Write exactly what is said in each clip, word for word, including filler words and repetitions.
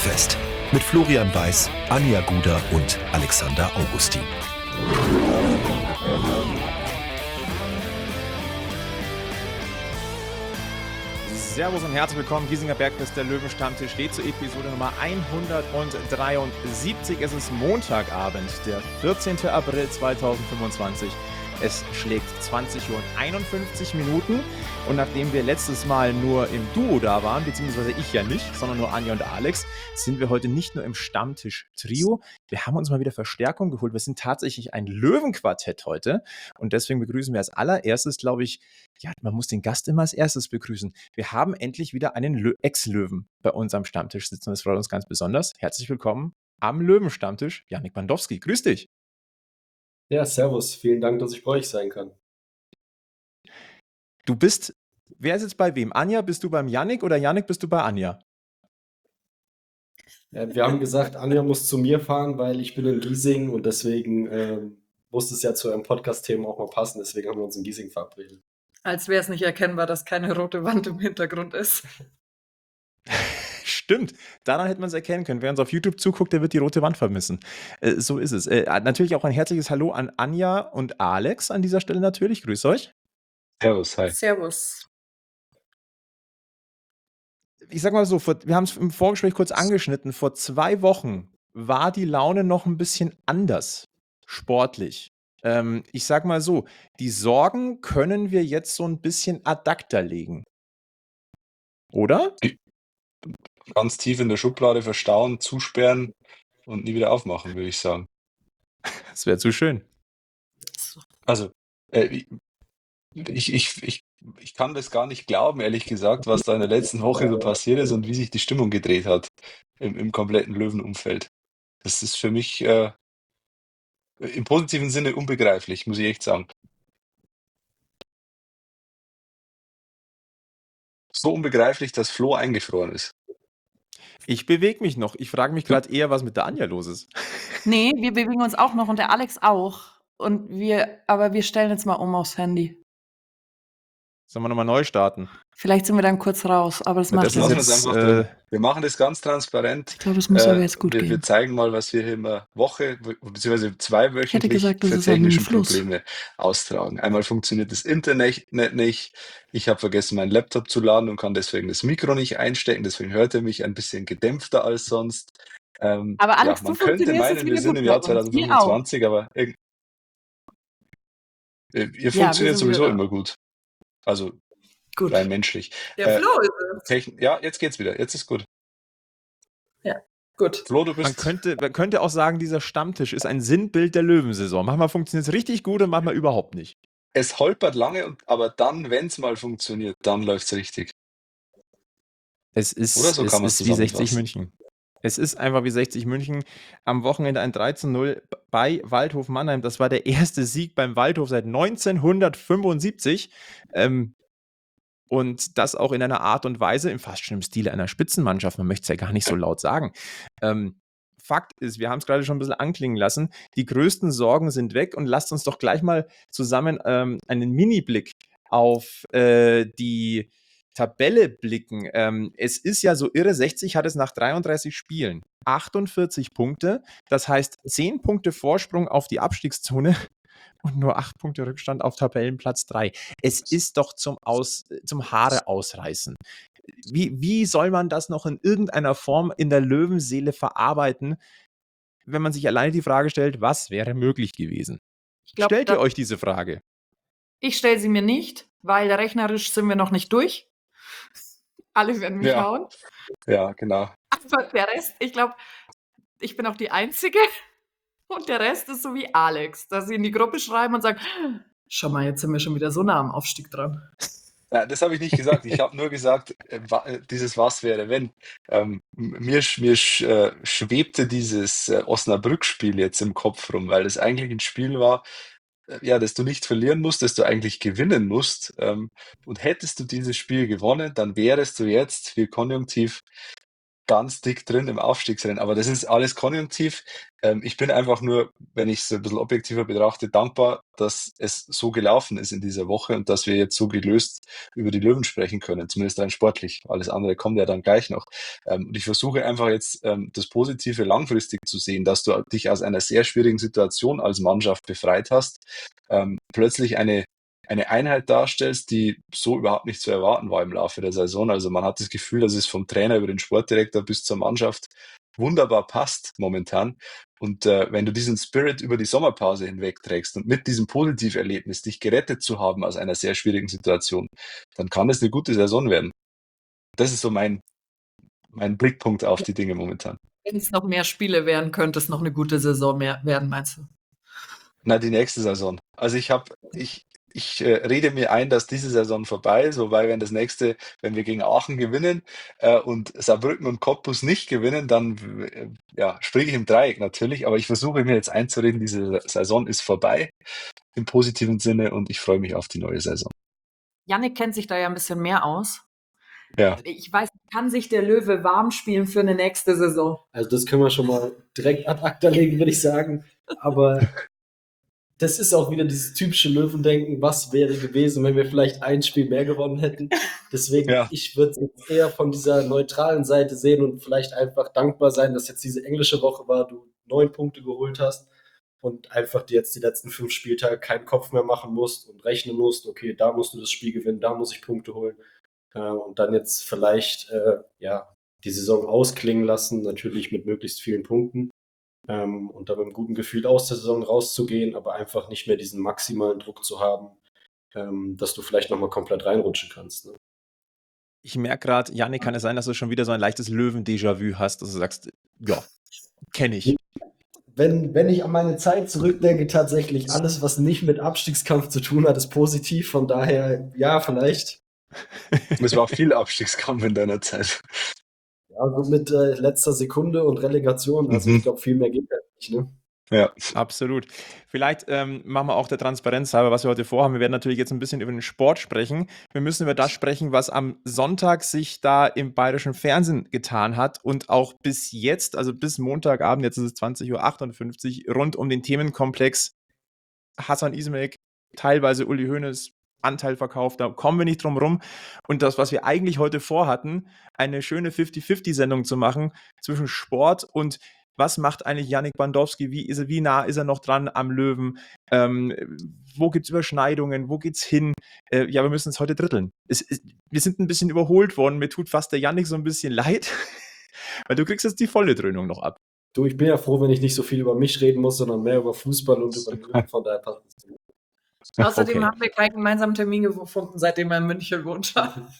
Bergfest mit Florian Weiß, Anja Guder und Alexander Augustin. Servus und herzlich willkommen, Giesinger Bergfest, der Löwenstammtisch steht zur Episode Nummer hundertdreiundsiebzig. Es ist Montagabend, der vierzehnten April zweitausendfünfundzwanzig. Es schlägt zwanzig Uhr einundfünfzig Minuten und nachdem wir letztes Mal nur im Duo da waren, beziehungsweise ich ja nicht, sondern nur Anja und Alex, sind wir heute nicht nur im Stammtisch-Trio. Wir haben uns mal wieder Verstärkung geholt. Wir sind tatsächlich ein Löwenquartett heute und deswegen begrüßen wir als allererstes, glaube ich, ja, man muss den Gast immer als erstes begrüßen. Wir haben endlich wieder einen Lö- Ex-Löwen bei uns am Stammtisch sitzen. Das freut uns ganz besonders. Herzlich willkommen am Löwenstammtisch, Jannik Bandowski. Grüß dich. Ja, servus. Vielen Dank, dass ich bei euch sein kann. Du bist, wer ist jetzt bei wem? Anja, bist du beim Jannik oder Jannik, bist du bei Anja? Ja, wir haben gesagt, Anja muss zu mir fahren, weil ich bin in Giesing und deswegen ähm, muss es ja zu einem Podcast-Thema auch mal passen. Deswegen haben wir uns in Giesing verabredet. Als wäre es nicht erkennbar, dass keine rote Wand im Hintergrund ist. Stimmt, daran hätte man es erkennen können. Wer uns auf YouTube zuguckt, der wird die rote Wand vermissen. Äh, so ist es. Äh, natürlich auch ein herzliches Hallo an Anja und Alex an dieser Stelle natürlich. Grüß euch. Servus, hi. Servus. Ich sag mal so, vor, wir haben es im Vorgespräch kurz angeschnitten. Vor zwei Wochen war die Laune noch ein bisschen anders, sportlich. Ähm, ich sag mal so, die Sorgen können wir jetzt so ein bisschen ad acta legen. Oder? Ganz tief in der Schublade verstauen, zusperren und nie wieder aufmachen, würde ich sagen. Das wäre zu schön. Also, äh, ich, ich, ich, ich kann das gar nicht glauben, ehrlich gesagt, was da in der letzten Woche so passiert ist und wie sich die Stimmung gedreht hat im, im kompletten Löwenumfeld. Das ist für mich äh, im positiven Sinne unbegreiflich, muss ich echt sagen. So unbegreiflich, dass Flo eingefroren ist. Ich bewege mich noch. Ich frage mich gerade eher, was mit der Anja los ist. Nee, wir bewegen uns auch noch und der Alex auch. Und wir, aber wir stellen jetzt mal um aufs Handy. Sollen wir nochmal neu starten? Vielleicht sind wir dann kurz raus, aber das Na, macht das ist Lassen wir jetzt, es einfach äh, drin. Wir machen das ganz transparent. Ich glaube, das muss Äh, aber jetzt gut wir, wir gehen. zeigen mal, was wir hier immer Woche bzw. Ich hätte zweiwöchentlich gesagt, das für ist ein technische Fluss. Probleme austragen. Einmal funktioniert das Internet nicht. Ich habe vergessen, meinen Laptop zu laden und kann deswegen das Mikro nicht einstecken. Deswegen hört er mich ein bisschen gedämpfter als sonst. Ähm, Aber Alex, ja, man du könnte funktionierst jetzt meinen, wir wieder sind gut im bei Jahr uns. Wir auch. zweitausendfünfundzwanzig, aber irg- äh, ihr Ja, wir funktioniert sind wieder sowieso da. immer gut. Also Gut. rein menschlich. Der Äh, Flo ist es. Techn ja, jetzt geht's wieder. Jetzt ist gut. Ja, gut. Flo, du man bist. könnte, man könnte auch sagen, dieser Stammtisch ist ein Sinnbild der Löwensaison. Manchmal funktioniert es richtig gut und manchmal überhaupt nicht. Es holpert lange, und, aber dann, wenn es mal funktioniert, dann läuft es richtig. Es ist, Oder so es kann man's ist wie sechzig zusammenfassen. München. Es ist einfach wie sechzig München. Am Wochenende ein drei zu null bei Waldhof Mannheim. Das war der erste Sieg beim Waldhof seit neunzehnhundertfünfundsiebzig. Ähm, und das auch in einer Art und Weise, im fast schon im Stile einer Spitzenmannschaft. Man möchte es ja gar nicht so laut sagen. Ähm, Fakt ist, wir haben es gerade schon ein bisschen anklingen lassen, die größten Sorgen sind weg und lasst uns doch gleich mal zusammen ähm, einen Mini-Blick auf äh, die Tabelle blicken. Ähm, es ist ja so irre, sechzig hat es nach dreiunddreißig Spielen. achtundvierzig Punkte, das heißt zehn Punkte Vorsprung auf die Abstiegszone und nur acht Punkte Rückstand auf Tabellenplatz drei. Es ist doch zum, Aus, zum Haare ausreißen. Wie, wie soll man das noch in irgendeiner Form in der Löwenseele verarbeiten, wenn man sich alleine die Frage stellt, was wäre möglich gewesen? Ich glaub, Stellt ihr da- euch diese Frage? Ich stelle sie mir nicht, weil rechnerisch sind wir noch nicht durch. Alle werden mich Ja. hauen. Ja, genau. Aber der Rest, ich glaube, ich bin auch die Einzige. Und der Rest ist so wie Alex, dass sie in die Gruppe schreiben und sagen, schau mal, jetzt sind wir schon wieder so nah am Aufstieg dran. Ja, das habe ich nicht gesagt. Ich habe nur gesagt, äh, wa- äh, dieses Was wäre, wenn. Ähm, m- mir sch- mir sch, äh, schwebte dieses äh, Osnabrück-Spiel jetzt im Kopf rum, weil es eigentlich ein Spiel war, äh, ja, das du nicht verlieren musst, das du eigentlich gewinnen musst. Ähm, und hättest du dieses Spiel gewonnen, dann wärest du jetzt, für Konjunktiv, ganz dick drin im Aufstiegsrennen. Aber das ist alles konjunktiv. Ähm, ich bin einfach nur, wenn ich es ein bisschen objektiver betrachte, dankbar, dass es so gelaufen ist in dieser Woche und dass wir jetzt so gelöst über die Löwen sprechen können, zumindest rein sportlich. Alles andere kommt ja dann gleich noch. Ähm, und ich versuche einfach jetzt ähm, das Positive langfristig zu sehen, dass du dich aus einer sehr schwierigen Situation als Mannschaft befreit hast, ähm, plötzlich eine eine Einheit darstellst, die so überhaupt nicht zu erwarten war im Laufe der Saison. Also man hat das Gefühl, dass es vom Trainer über den Sportdirektor bis zur Mannschaft wunderbar passt momentan. Und äh, wenn du diesen Spirit über die Sommerpause hinweg trägst und mit diesem Positiverlebnis dich gerettet zu haben aus einer sehr schwierigen Situation, dann kann es eine gute Saison werden. Das ist so mein, mein Blickpunkt auf die Dinge momentan. Wenn es noch mehr Spiele wären, könnte es noch eine gute Saison mehr werden, meinst du? Na, die nächste Saison. Also ich habe, ich, ich äh, rede mir ein, dass diese Saison vorbei ist, wobei wenn das nächste, wenn wir gegen Aachen gewinnen äh, und Saarbrücken und Cottbus nicht gewinnen, dann äh, ja, springe ich im Dreieck natürlich, aber ich versuche mir jetzt einzureden, diese Saison ist vorbei im positiven Sinne und ich freue mich auf die neue Saison. Jannik kennt sich da ja ein bisschen mehr aus. Ja. Ich weiß, kann sich der Löwe warm spielen für eine nächste Saison? Also das können wir schon mal direkt ad acta legen, würde ich sagen. Aber das ist auch wieder dieses typische Löwendenken, was wäre gewesen, wenn wir vielleicht ein Spiel mehr gewonnen hätten. Deswegen, Ja. ich würde es jetzt eher von dieser neutralen Seite sehen und vielleicht einfach dankbar sein, dass jetzt diese englische Woche war, du neun Punkte geholt hast und einfach dir jetzt die letzten fünf Spieltage keinen Kopf mehr machen musst und rechnen musst, okay, da musst du das Spiel gewinnen, da muss ich Punkte holen. Äh, und dann jetzt vielleicht äh, ja, die Saison ausklingen lassen, natürlich mit möglichst vielen Punkten. Ähm, und da mit einem guten Gefühl aus der Saison rauszugehen, aber einfach nicht mehr diesen maximalen Druck zu haben, ähm, dass du vielleicht nochmal komplett reinrutschen kannst. Ne? Ich merke gerade, Jannik, kann es sein, dass du schon wieder so ein leichtes Löwen-Déjà-vu hast, dass du sagst, ja, kenne ich. Wenn, wenn ich an meine Zeit zurückdenke, tatsächlich alles, was nicht mit Abstiegskampf zu tun hat, ist positiv. Von daher, ja, vielleicht. Es war viel Abstiegskampf in deiner Zeit. Ja, so mit äh, letzter Sekunde und Relegation. Also Mhm. ich glaube, viel mehr geht ja nicht. Ne? Ja. Absolut. Vielleicht ähm, machen wir auch der Transparenz halber, was wir heute vorhaben. Wir werden natürlich jetzt ein bisschen über den Sport sprechen. Wir müssen über das sprechen, was am Sonntag sich da im bayerischen Fernsehen getan hat und auch bis jetzt, also bis Montagabend, jetzt ist es zwanzig Uhr achtundfünfzig, rund um den Themenkomplex Hasan Ismail, teilweise Uli Hoeneß, Anteil verkauft, da kommen wir nicht drum rum. Und das, was wir eigentlich heute vorhatten, eine schöne fünfzig fünfzig-Sendung zu machen zwischen Sport und was macht eigentlich Jannik Bandowski, wie, ist er, wie nah ist er noch dran am Löwen, ähm, wo gibt es Überschneidungen, wo geht's hin? Äh, ja, wir müssen es heute dritteln. Es, es, wir sind ein bisschen überholt worden, mir tut fast der Jannik so ein bisschen leid, weil du kriegst jetzt die volle Dröhnung noch ab. Du, ich bin ja froh, wenn ich nicht so viel über mich reden muss, sondern mehr über Fußball und über den Löwen. Von daher passt es. Außerdem Okay. haben wir keinen gemeinsamen Termin gefunden, seitdem er in München wohnt.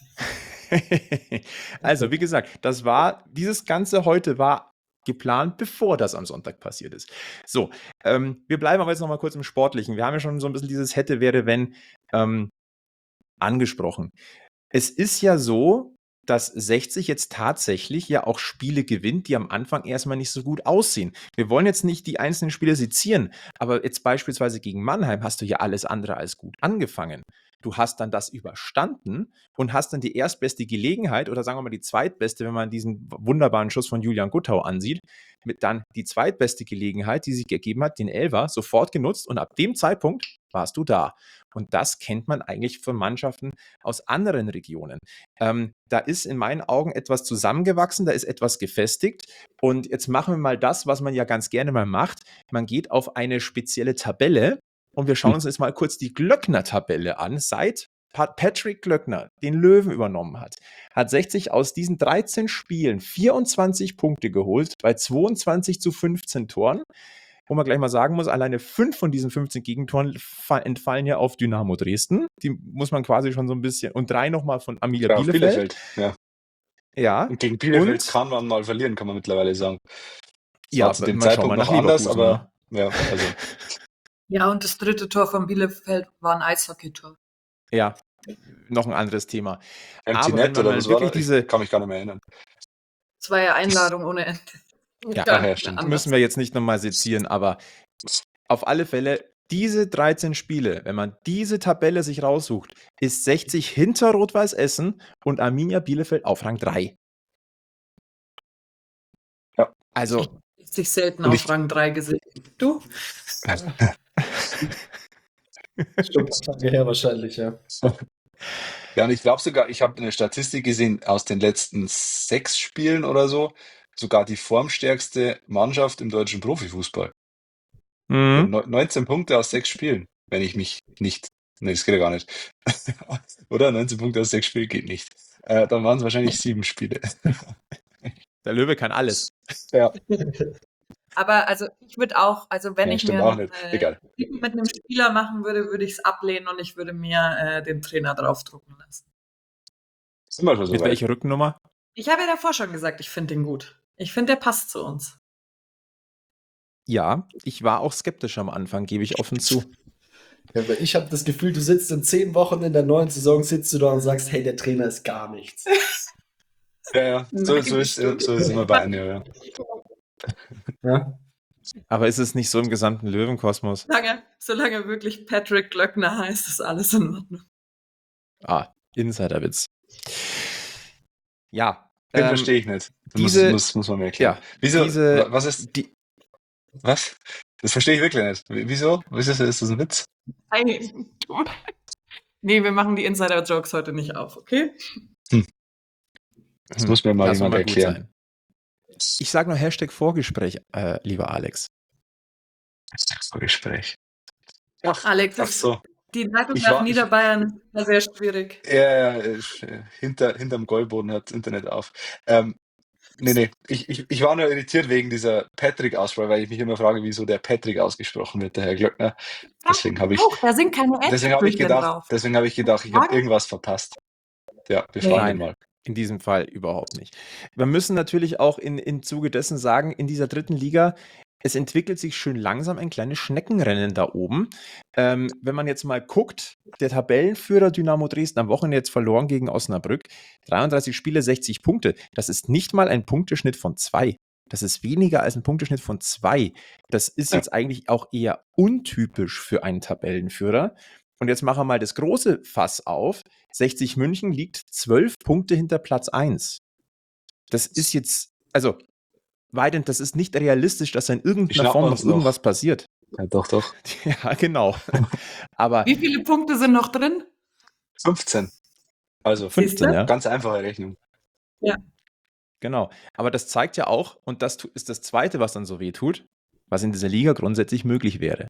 Also, wie gesagt, das war, dieses Ganze heute war geplant, bevor das am Sonntag passiert ist. So, ähm, wir bleiben aber jetzt noch mal kurz im Sportlichen. Wir haben ja schon so ein bisschen dieses hätte, wäre, wenn ähm, angesprochen. Es ist ja so, dass sechzig jetzt tatsächlich ja auch Spiele gewinnt, die am Anfang erstmal nicht so gut aussehen. Wir wollen jetzt nicht die einzelnen Spiele sezieren, aber jetzt beispielsweise gegen Mannheim hast du ja alles andere als gut angefangen. Du hast dann das überstanden und hast dann die erstbeste Gelegenheit oder sagen wir mal die zweitbeste, wenn man diesen wunderbaren Schuss von Julian Guttau ansieht, mit dann die zweitbeste Gelegenheit, die sich ergeben hat, den Elfer, sofort genutzt und ab dem Zeitpunkt warst du da. Und das kennt man eigentlich von Mannschaften aus anderen Regionen. Ähm, da ist in meinen Augen etwas zusammengewachsen, da ist etwas gefestigt. Und jetzt machen wir mal das, was man ja ganz gerne mal macht. Man geht auf eine spezielle Tabelle und wir schauen uns jetzt mal kurz die Glöckner-Tabelle an. Seit Pat- Patrick Glöckner den Löwen übernommen hat, hat sechzig aus diesen dreizehn Spielen vierundzwanzig Punkte geholt bei zweiundzwanzig zu fünfzehn Toren. Wo man gleich mal sagen muss, alleine fünf von diesen fünfzehn Gegentoren fa- entfallen ja auf Dynamo Dresden. Die muss man quasi schon so ein bisschen. Und drei nochmal von Arminia Ja, auf Bielefeld. Bielefeld. Ja. Ja. Und gegen Bielefeld Und- kann man mal verlieren, kann man mittlerweile sagen. Das Ja, war zu dem man schaut Zeitpunkt mal noch nach anders, Leverkusen, aber ja, also Ja, und das dritte Tor von Bielefeld war ein Eishockey-Tor. Ja, noch ein anderes Thema. Empty Aber wenn Net man oder mal was war wirklich das? Ich diese- kann mich gar nicht mehr erinnern. Das war ja Einladung ohne Ende. Ja, ach ja, stimmt. anders. Müssen wir jetzt nicht nochmal sezieren, aber auf alle Fälle, diese dreizehn Spiele, wenn man diese Tabelle sich raussucht, ist sechzig hinter Rot-Weiß Essen und Arminia Bielefeld auf Rang drei. Also, Ist sich selten Und auf ich- Rang drei gesehen. Du? Schon ein paar Tage her wahrscheinlich, ja. Ja, und ich glaube sogar, ich habe eine Statistik gesehen aus den letzten sechs Spielen oder so, sogar die formstärkste Mannschaft im deutschen Profifußball. mhm. Neu- neunzehn Punkte aus sechs Spielen, wenn ich mich nicht. Nee, das geht ja gar nicht. Oder? neunzehn Punkte aus sechs Spielen geht nicht. Äh, dann waren es wahrscheinlich sieben Spiele. Der Löwe kann alles. Ja, Aber also ich würde auch, also wenn ja ich stimmt mir auch ein nicht. äh, Egal. Picken mit einem Spieler machen würde, würde ich es ablehnen und ich würde mir äh, den Trainer draufdrucken lassen. Sind wir schon so Mit weit. welcher Rückennummer? Ich habe ja davor schon gesagt, ich finde den gut. Ich finde, der passt zu uns. Ja, ich war auch skeptisch am Anfang, gebe ich offen zu. Ja, aber ich habe das Gefühl, du sitzt in zehn Wochen in der neuen Saison, sitzt du da und sagst, hey, der Trainer ist gar nichts. Ja, ja, so, Nein, so, ist, stimmt. so ist es immer bei Anja, ja. Ja? Aber ist es nicht so im gesamten Löwenkosmos? Solange, solange wirklich Patrick Glöckner heißt, ist alles in Ordnung. Ah, Insiderwitz. Ja. Den ähm, verstehe ich nicht. Das diese- muss, muss, muss man mir erklären. Ja, Wieso? diese, wa- was ist. die, Was? Das verstehe ich wirklich nicht. W- Wieso? Wieso ist das ein Witz? Ei, du- Nee, wir machen die Insider-Jokes heute nicht auf, okay? Das muss mir mal lass jemand mal gut erklären. sein. Ich sage nur Hashtag Vorgespräch, äh, lieber Alex. Vorgespräch. Ach, Alex, ach so. die Leitung Ich nach war- ich- Niederbayern war sehr schwierig. Ja, ja, äh, hinter, hinterm Goldboden hat das Internet auf. Ähm, nee, nee. Ich, ich, ich war nur irritiert wegen dieser Patrick-Aussprache, weil ich mich immer frage, wieso der Patrick ausgesprochen wird, der Herr Glöckner. Deswegen habe ich, Auch, da sind keine deswegen habe ich Äpfelchen gedacht, drauf. deswegen habe ich gedacht, ich habe irgendwas verpasst. Ja, wir Nee. fahren Nein. den mal. In diesem Fall überhaupt nicht. Wir müssen natürlich auch in, in Zuge dessen sagen, in dieser dritten Liga, es entwickelt sich schön langsam ein kleines Schneckenrennen da oben. Ähm, wenn man jetzt mal guckt, der Tabellenführer Dynamo Dresden am Wochenende jetzt verloren gegen Osnabrück, dreiunddreißig Spiele, sechzig Punkte. Das ist nicht mal ein Punkteschnitt von zwei. Das ist weniger als ein Punkteschnitt von zwei. Das ist Ja. jetzt eigentlich auch eher untypisch für einen Tabellenführer. Und jetzt machen wir mal das große Fass auf. sechzig München liegt zwölf Punkte hinter Platz eins. Das ist jetzt, also, weitend, das ist nicht realistisch, dass da in Die irgendeiner schnappen Form noch uns noch. irgendwas passiert. Ja, doch, doch. Ja, genau. Aber Wie viele Punkte sind noch drin? fünfzehn. Also, fünfzehn, ja. ganz einfache Rechnung. Genau. Aber das zeigt ja auch, und das tu- ist das Zweite, was dann so weh tut, was in dieser Liga grundsätzlich möglich wäre.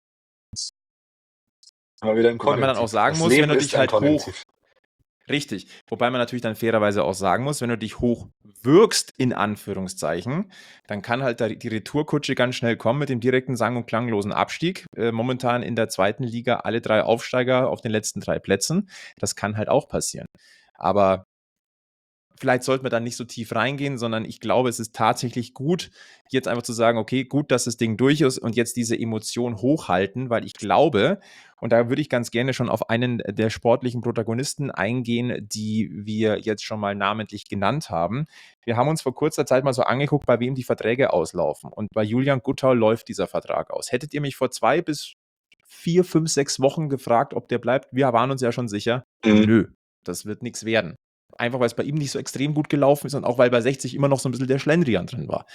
Aber wieder im Wobei man dann Konjunktiv. auch sagen Das muss, Leben wenn du ist dich ein halt hoch, Konjunktiv. richtig, wobei man natürlich dann fairerweise auch sagen muss, wenn du dich hoch wirkst, in Anführungszeichen, dann kann halt da die Retourkutsche ganz schnell kommen mit dem direkten sang- und klanglosen Abstieg. Äh, momentan in der zweiten Liga alle drei Aufsteiger auf den letzten drei Plätzen. Das kann halt auch passieren. Aber vielleicht sollten wir da nicht so tief reingehen, sondern ich glaube, es ist tatsächlich gut, jetzt einfach zu sagen, okay, gut, dass das Ding durch ist und jetzt diese Emotion hochhalten, weil ich glaube, und da würde ich ganz gerne schon auf einen der sportlichen Protagonisten eingehen, die wir jetzt schon mal namentlich genannt haben. Wir haben uns vor kurzer Zeit mal so angeguckt, bei wem die Verträge auslaufen. Und bei Julian Guttau läuft dieser Vertrag aus. Hättet ihr mich vor zwei bis vier, fünf, sechs Wochen gefragt, ob der bleibt, wir waren uns ja schon sicher, Mhm. nö, das wird nichts werden. Einfach, weil es bei ihm nicht so extrem gut gelaufen ist und auch, weil bei sechzig immer noch so ein bisschen der Schlendrian drin war.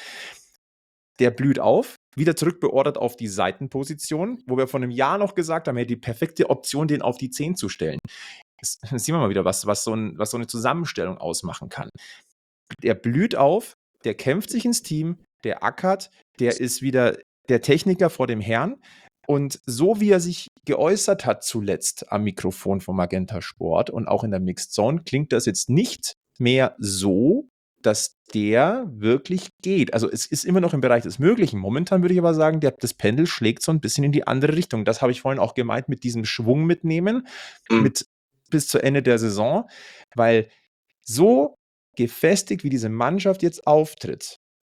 Der blüht auf, wieder zurückbeordert auf die Seitenposition, wo wir vor einem Jahr noch gesagt haben, hey, die perfekte Option, den auf die zehn zu stellen. Das, das sehen wir mal wieder, was, was, so ein, was so eine Zusammenstellung ausmachen kann. Der blüht auf, der kämpft sich ins Team, der ackert, der ist wieder der Techniker vor dem Herrn. Und so wie er sich geäußert hat zuletzt am Mikrofon von Magenta Sport und auch in der Mixed Zone, klingt das jetzt nicht mehr so, dass der wirklich geht. Also es ist immer noch im Bereich des Möglichen. Momentan würde ich aber sagen, der, das Pendel schlägt so ein bisschen in die andere Richtung. Das habe ich vorhin auch gemeint mit diesem Schwung mitnehmen, Mhm. mit bis zu Ende der Saison, weil so gefestigt, wie diese Mannschaft jetzt auftritt,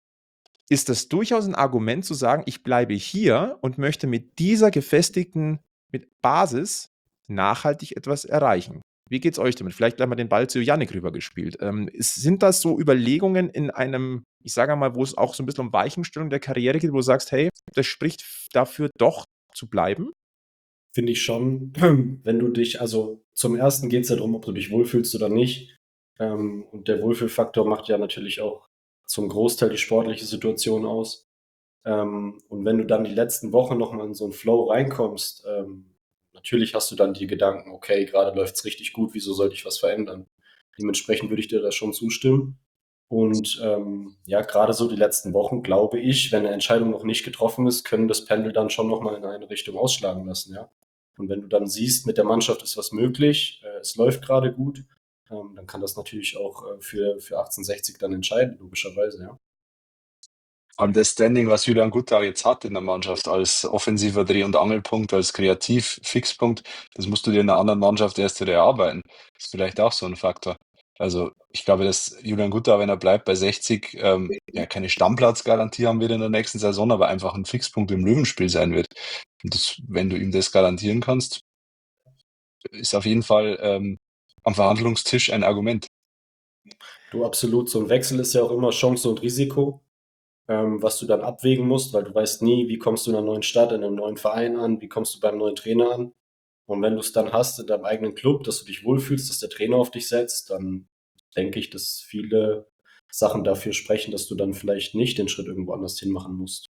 ist das durchaus ein Argument zu sagen, ich bleibe hier und möchte mit dieser gefestigten mit Basis nachhaltig etwas erreichen. Wie geht's euch damit? Vielleicht gleich mal den Ball zu Yannick rübergespielt. Ähm, ist, sind das so Überlegungen in einem, ich sage mal, wo es auch so ein bisschen um Weichenstellung der Karriere geht, wo du sagst, hey, das spricht dafür doch zu bleiben? Finde ich schon, wenn du dich, also zum ersten geht es ja darum, ob du dich wohlfühlst oder nicht. Ähm, und der Wohlfühlfaktor macht ja natürlich auch zum Großteil die sportliche Situation aus. Ähm, und wenn du dann die letzten Wochen nochmal in so einen Flow reinkommst, ähm, natürlich hast du dann die Gedanken, okay, gerade läuft es richtig gut, wieso sollte ich was verändern? Dementsprechend würde ich dir da schon zustimmen. Und ähm, ja, gerade so die letzten Wochen, glaube ich, wenn eine Entscheidung noch nicht getroffen ist, können das Pendel dann schon nochmal in eine Richtung ausschlagen lassen, ja. Und wenn du dann siehst, mit der Mannschaft ist was möglich, äh, es läuft gerade gut, ähm, dann kann das natürlich auch äh, für, für achtzehnhundertsechzig dann entscheiden, logischerweise, ja. Vor allem das Standing, was Julian Guttau jetzt hat in der Mannschaft als offensiver Dreh- und Angelpunkt, als Kreativ-Fixpunkt, das musst du dir in einer anderen Mannschaft erst wieder erarbeiten. Das ist vielleicht auch so ein Faktor. Also ich glaube, dass Julian Guttau, wenn er bleibt bei sechzig, ähm, ja keine Stammplatzgarantie haben wird in der nächsten Saison, aber einfach ein Fixpunkt im Löwenspiel sein wird. Und das, wenn du ihm das garantieren kannst, ist auf jeden Fall ähm, am Verhandlungstisch ein Argument. Du, absolut, so ein Wechsel ist ja auch immer Chance und Risiko, ähm, was du dann abwägen musst, weil du weißt nie, wie kommst du in einer neuen Stadt, in einem neuen Verein an, wie kommst du beim neuen Trainer an. Und wenn du es dann hast in deinem eigenen Club, dass du dich wohlfühlst, dass der Trainer auf dich setzt, dann denke ich, dass viele Sachen dafür sprechen, dass du dann vielleicht nicht den Schritt irgendwo anders hin machen musst.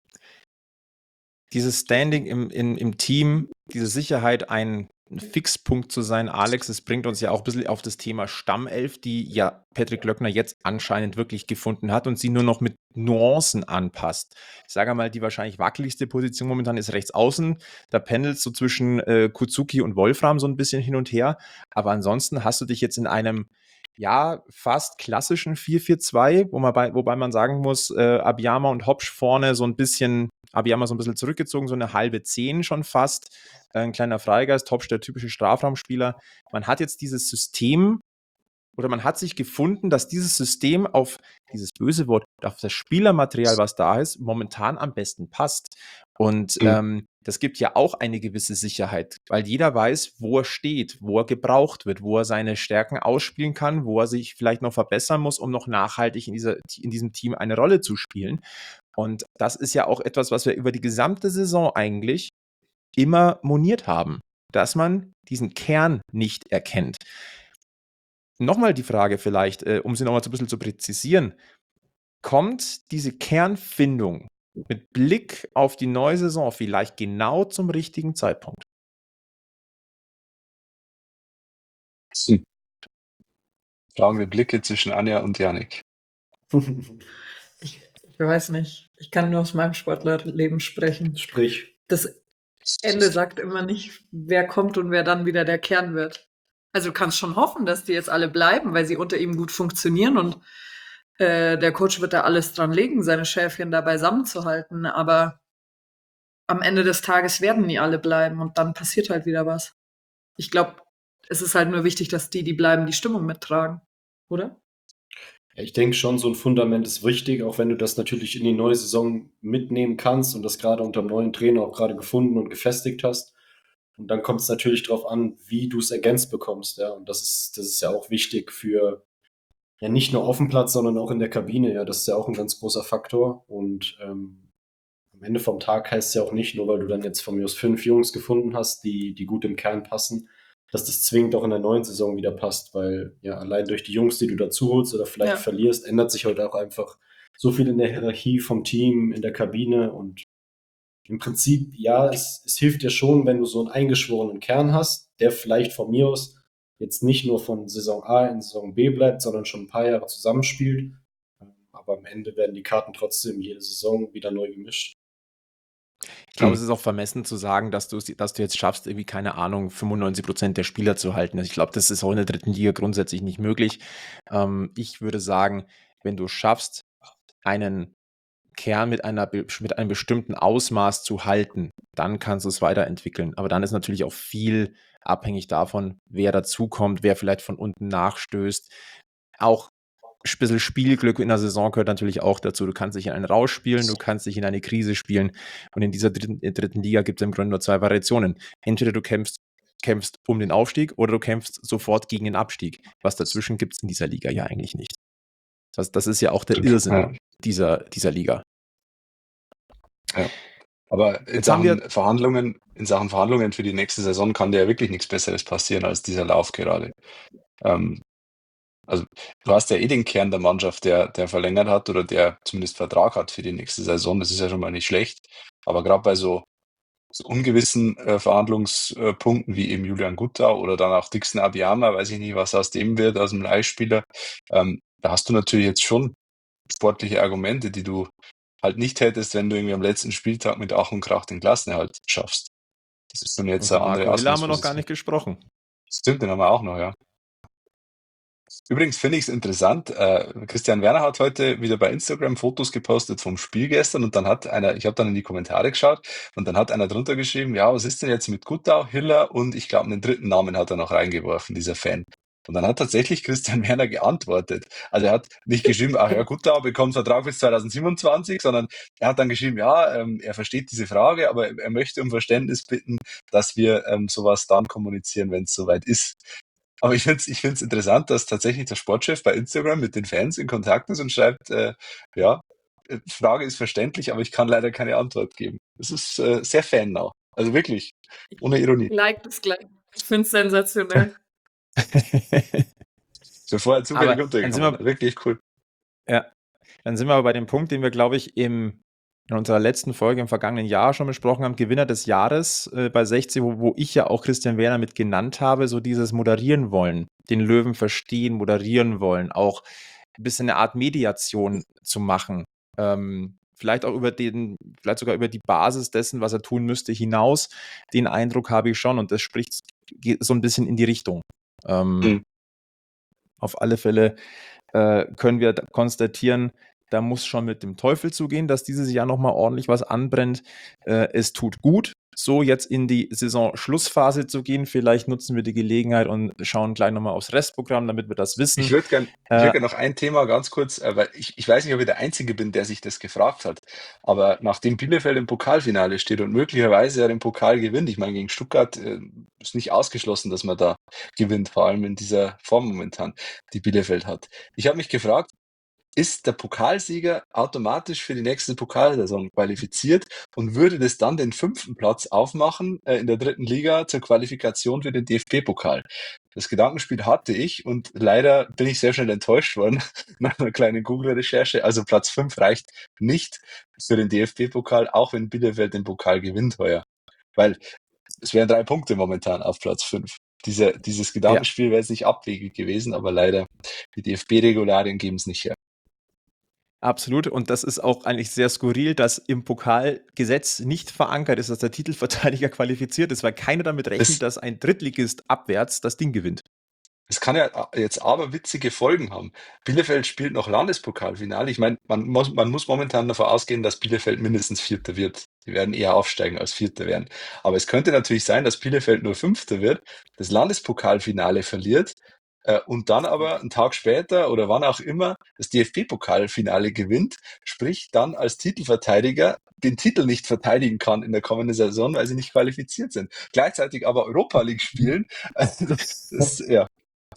Dieses Standing im, in, im Team, diese Sicherheit, ein, ein Fixpunkt zu sein, Alex, das bringt uns ja auch ein bisschen auf das Thema Stammelf, die ja Patrick Löckner jetzt anscheinend wirklich gefunden hat und sie nur noch mit Nuancen anpasst. Ich sage mal, die wahrscheinlich wackeligste Position momentan ist rechts außen. Da pendelst du zwischen äh, Kuzuki und Wolfram so ein bisschen hin und her. Aber ansonsten hast du dich jetzt in einem ja, fast klassischen vier vier zwei, wo man bei, wobei man sagen muss, äh, Abiyama und Hopsch vorne so ein bisschen, Abiyama so ein bisschen zurückgezogen, so eine halbe Zehn schon fast, äh, ein kleiner Freigeist, Hopsch der typische Strafraumspieler. Man hat jetzt dieses System, oder man hat sich gefunden, dass dieses System auf dieses böse Wort, auf das Spielermaterial, was da ist, momentan am besten passt. Und Mhm. ähm, das gibt ja auch eine gewisse Sicherheit, weil jeder weiß, wo er steht, wo er gebraucht wird, wo er seine Stärken ausspielen kann, wo er sich vielleicht noch verbessern muss, um noch nachhaltig in, dieser, in diesem Team eine Rolle zu spielen. Und das ist ja auch etwas, was wir über die gesamte Saison eigentlich immer moniert haben, dass man diesen Kern nicht erkennt. Nochmal die Frage vielleicht, äh, um sie nochmal so ein bisschen zu präzisieren. Kommt diese Kernfindung mit Blick auf die neue Saison vielleicht genau zum richtigen Zeitpunkt? Hm. Fragende Blicke zwischen Anja und Yannick. Ich, ich weiß nicht. Ich kann nur aus meinem Sportlerleben sprechen. Sprich, Das Ende sagt immer nicht, wer kommt und wer dann wieder der Kern wird. Also du kannst schon hoffen, dass die jetzt alle bleiben, weil sie unter ihm gut funktionieren und äh, der Coach wird da alles dran legen, seine Schäfchen da beisammen zu halten. Aber am Ende des Tages werden nie alle bleiben und dann passiert halt wieder was. Ich glaube, es ist halt nur wichtig, dass die, die bleiben, die Stimmung mittragen, oder? ja, ich denke schon, so ein Fundament ist wichtig, auch wenn du das natürlich in die neue Saison mitnehmen kannst und das gerade unter dem neuen Trainer auch gerade gefunden und gefestigt hast. Und dann kommt es natürlich darauf an, wie du es ergänzt bekommst, ja. Und das ist, das ist ja auch wichtig für, ja, nicht nur auf dem Platz, sondern auch in der Kabine, ja. Das ist ja auch ein ganz großer Faktor. Und ähm, am Ende vom Tag heißt es ja auch nicht, nur weil du dann jetzt von mir aus fünf Jungs gefunden hast, die, die gut im Kern passen, dass das zwingend auch in der neuen Saison wieder passt, weil ja allein durch die Jungs, die du dazu holst oder vielleicht Ja. verlierst, ändert sich heute auch einfach so viel in der Hierarchie vom Team, in der Kabine und im Prinzip, ja, es, es hilft dir schon, wenn du so einen eingeschworenen Kern hast, der vielleicht von mir aus jetzt nicht nur von Saison A in Saison B bleibt, sondern schon ein paar Jahre zusammenspielt. Aber am Ende werden die Karten trotzdem jede Saison wieder neu gemischt. Ich glaube, Hm. es ist auch vermessen zu sagen, dass du, dass du jetzt schaffst, irgendwie, keine Ahnung, fünfundneunzig Prozent der Spieler zu halten. Also ich glaube, das ist auch in der dritten Liga grundsätzlich nicht möglich. Ähm, ich würde sagen, wenn du schaffst, einen Kern mit, einer, be- mit einem bestimmten Ausmaß zu halten, dann kannst du es weiterentwickeln. Aber dann ist natürlich auch viel abhängig davon, wer dazukommt, wer vielleicht von unten nachstößt. Auch ein bisschen Spielglück in der Saison gehört natürlich auch dazu. Du kannst dich in einen Rausch spielen, du kannst dich in eine Krise spielen. Und in dieser dritten, in der dritten Liga gibt es im Grunde nur zwei Variationen. Entweder du kämpfst, kämpfst um den Aufstieg oder du kämpfst sofort gegen den Abstieg. Was dazwischen gibt es in dieser Liga ja eigentlich nicht. Das, das ist ja auch der Irrsinn Ja. dieser, dieser Liga. Ja. Aber in Jetzt haben Sachen wir- Verhandlungen, in Sachen Verhandlungen für die nächste Saison kann dir ja wirklich nichts Besseres passieren als dieser Lauf gerade. Ähm, Also du hast ja eh den Kern der Mannschaft, der, der verlängert hat oder der zumindest Vertrag hat für die nächste Saison. Das ist ja schon mal nicht schlecht. Aber gerade bei so, so ungewissen äh, Verhandlungspunkten wie eben Julian Guttau oder dann auch Dixon Abiyama, weiß ich nicht, was aus dem wird, aus dem Leihspieler, ähm, da hast du natürlich jetzt schon sportliche Argumente, die du halt nicht hättest, wenn du irgendwie am letzten Spieltag mit Ach und Krach den Klassenerhalt schaffst. Das ist dann jetzt Und eine von andere Marco Hiller haben wir noch gar Ausgangsposition. nicht gesprochen. Stimmt, den haben wir auch noch, ja. Übrigens finde ich es interessant, äh, Christian Werner hat heute wieder bei Instagram Fotos gepostet vom Spiel gestern und dann hat einer, ich habe dann in die Kommentare geschaut und dann hat einer drunter geschrieben, ja, was ist denn jetzt mit Guttau, Hiller und ich glaube einen dritten Namen hat er noch reingeworfen, dieser Fan. Und dann hat tatsächlich Christian Werner geantwortet. Also er hat nicht geschrieben, ach ja, Guttau bekommt Vertrag bis zwanzig siebenundzwanzig, sondern er hat dann geschrieben, ja, ähm, er versteht diese Frage, aber er möchte um Verständnis bitten, dass wir ähm, sowas dann kommunizieren, wenn es soweit ist. Aber ich finde es ich find's interessant, dass tatsächlich der Sportchef bei Instagram mit den Fans in Kontakt ist und schreibt, äh, ja, äh, Frage ist verständlich, aber ich kann leider keine Antwort geben. Das ist äh, sehr fannah. Also wirklich, ohne Ironie. Like das gleich. Ich finde es sensationell. So vorher zufällig Aber dann sind untergekommen. wir, Wirklich cool. ja, dann sind wir aber bei dem Punkt, den wir, glaube ich, im, in unserer letzten Folge im vergangenen Jahr schon besprochen haben, Gewinner des Jahres äh, bei sechzig, wo, wo ich ja auch Christian Werner mit genannt habe, so dieses Moderieren wollen, den Löwen verstehen, moderieren wollen, auch ein bisschen eine Art Mediation zu machen. Ähm, vielleicht auch über den, vielleicht sogar über die Basis dessen, was er tun müsste, hinaus. Den Eindruck habe ich schon und das spricht geht so ein bisschen in die Richtung. Ähm, Mhm. Auf alle Fälle äh, können wir da konstatieren, da muss schon mit dem Teufel zugehen, dass dieses Jahr nochmal ordentlich was anbrennt. Äh, es tut gut, so jetzt in die Saison-Schlussphase zu gehen. Vielleicht nutzen wir die Gelegenheit und schauen gleich nochmal aufs Restprogramm, damit wir das wissen. Ich würde gerne Äh, würd gern noch ein Thema ganz kurz, äh, weil ich, ich weiß nicht, ob ich der Einzige bin, der sich das gefragt hat, aber nachdem Bielefeld im Pokalfinale steht und möglicherweise ja den Pokal gewinnt, ich meine, gegen Stuttgart äh, ist nicht ausgeschlossen, dass man da gewinnt, vor allem in dieser Form momentan, die Bielefeld hat. Ich habe mich gefragt, ist der Pokalsieger automatisch für die nächste Pokalsaison qualifiziert und würde das dann den fünften Platz aufmachen äh, in der dritten Liga zur Qualifikation für den D F B-Pokal? Das Gedankenspiel hatte ich und leider bin ich sehr schnell enttäuscht worden nach einer kleinen Google-Recherche. Also Platz fünf reicht nicht für den D F B-Pokal, auch wenn Bielefeld den Pokal gewinnt heuer. Weil es wären drei Punkte momentan auf Platz fünf. Diese, dieses Gedankenspiel wäre jetzt nicht abwegig gewesen, aber leider die D F B-Regularien geben es nicht her. Absolut. Und das ist auch eigentlich sehr skurril, dass im Pokalgesetz nicht verankert ist, dass der Titelverteidiger qualifiziert ist, weil keiner damit rechnet, Das- dass ein Drittligist abwärts das Ding gewinnt. Es kann ja jetzt aber witzige Folgen haben. Bielefeld spielt noch Landespokalfinale. Ich meine, man muss, man muss momentan davon ausgehen, dass Bielefeld mindestens Vierter wird. Die werden eher aufsteigen als Vierter werden. Aber es könnte natürlich sein, dass Bielefeld nur Fünfter wird, das Landespokalfinale verliert äh, und dann aber einen Tag später oder wann auch immer das D F B-Pokalfinale gewinnt, sprich dann als Titelverteidiger den Titel nicht verteidigen kann in der kommenden Saison, weil sie nicht qualifiziert sind. Gleichzeitig aber Europa League spielen. Also das ist, ja.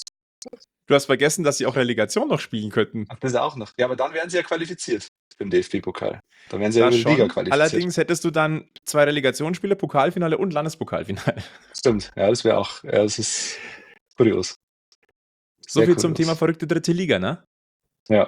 Du hast vergessen, dass sie auch Relegation noch spielen könnten. Ach, das auch noch. Ja, aber dann wären sie ja qualifiziert für den D F B-Pokal. Dann wären sie ja Das über die Liga schon. qualifiziert. Allerdings hättest du dann zwei Relegationsspiele, Pokalfinale und Landespokalfinale. Stimmt, ja, das wäre auch, ja, das ist kurios. So Sehr viel zum kurios. Thema verrückte dritte Liga, ne? Ja.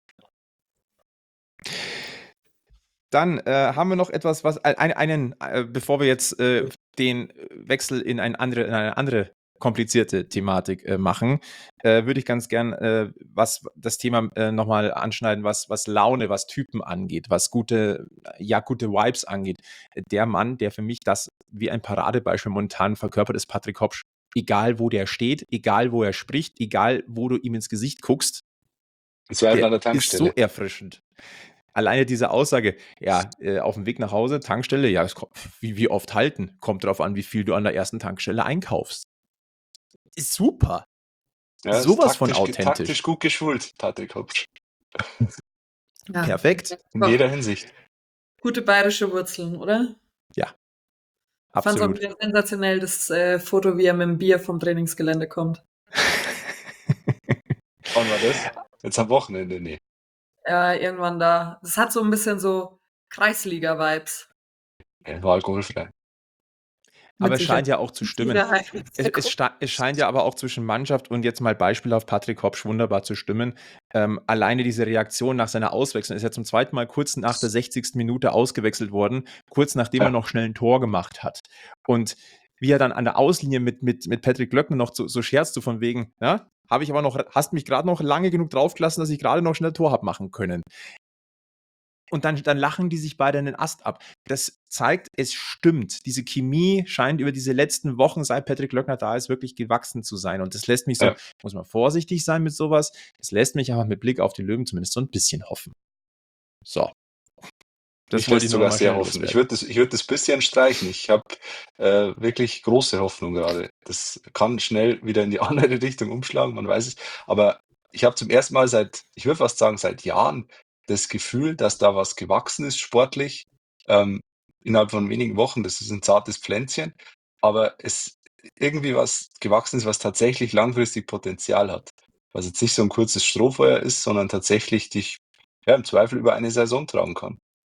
Dann äh, haben wir noch etwas, was ein, einen, äh, bevor wir jetzt äh, den Wechsel in, ein andere, in eine andere komplizierte Thematik äh, machen, äh, würde ich ganz gern äh, was das Thema äh, nochmal anschneiden, was, was Laune, was Typen angeht, was gute, ja, gute Vibes angeht. Der Mann, der für mich das wie ein Paradebeispiel momentan verkörpert, ist Patrick Hopsch. Egal, wo der steht, egal, wo er spricht, egal, wo du ihm ins Gesicht guckst, Das war an der der ist Tankstelle. so erfrischend. Alleine diese Aussage, ja, äh, auf dem Weg nach Hause, Tankstelle, ja, es kommt, wie, wie oft halten, kommt drauf an, wie viel du an der ersten Tankstelle einkaufst. Ist super. Ja, ist Sowas von taktisch, authentisch. taktisch gut geschult, Patrick Hopsch. Ja. Perfekt. In jeder Hinsicht. Gute bayerische Wurzeln, oder? Ich fand es auch Absolut. wieder sensationell, das äh, Foto, wie er mit dem Bier vom Trainingsgelände kommt. Wann war das? Jetzt am Wochenende, nee. Ja, irgendwann da. Das hat so ein bisschen so Kreisliga-Vibes. Ja, war alkoholfrei. Aber Mit es scheint Sicherheit. ja auch zu stimmen. Sicherheit. Es, es, sta- es scheint ja aber auch zwischen Mannschaft und jetzt mal Beispiel auf Patrick Hopsch wunderbar zu stimmen. Ähm, alleine diese Reaktion nach seiner Auswechslung ist ja zum zweiten Mal kurz nach der sechzigsten Minute ausgewechselt worden, kurz nachdem Ja. er noch schnell ein Tor gemacht hat. Und wie er dann an der Auslinie mit, mit, mit Patrick Glöckner noch so, so scherzt, so von wegen, ja, habe ich aber noch, hast mich gerade noch lange genug draufgelassen, dass ich gerade noch schnell Tor habe machen können. Und dann, dann lachen die sich beide in den Ast ab. Das zeigt, es stimmt. Diese Chemie scheint über diese letzten Wochen, seit Patrick Glöckner da ist, wirklich gewachsen zu sein. Und das lässt mich so, Ja. muss man vorsichtig sein mit sowas, das lässt mich aber mit Blick auf die Löwen zumindest so ein bisschen hoffen. So. Das Ich wollte lässt ich nur sogar noch mal sehr schnell hoffen. Ich loswerden. würde das, ich würd das bisschen streichen. Ich habe äh, wirklich große Hoffnung gerade. Das kann schnell wieder in die andere Richtung umschlagen, man weiß es. Aber ich habe zum ersten Mal seit, ich würde fast sagen, seit Jahren das Gefühl, dass da was gewachsen ist sportlich. Ähm, innerhalb von wenigen Wochen. Das ist ein zartes Pflänzchen. Aber es irgendwie was gewachsen ist, was tatsächlich langfristig Potenzial hat. Was jetzt nicht so ein kurzes Strohfeuer ist, sondern tatsächlich dich ja, im Zweifel über eine Saison tragen kann.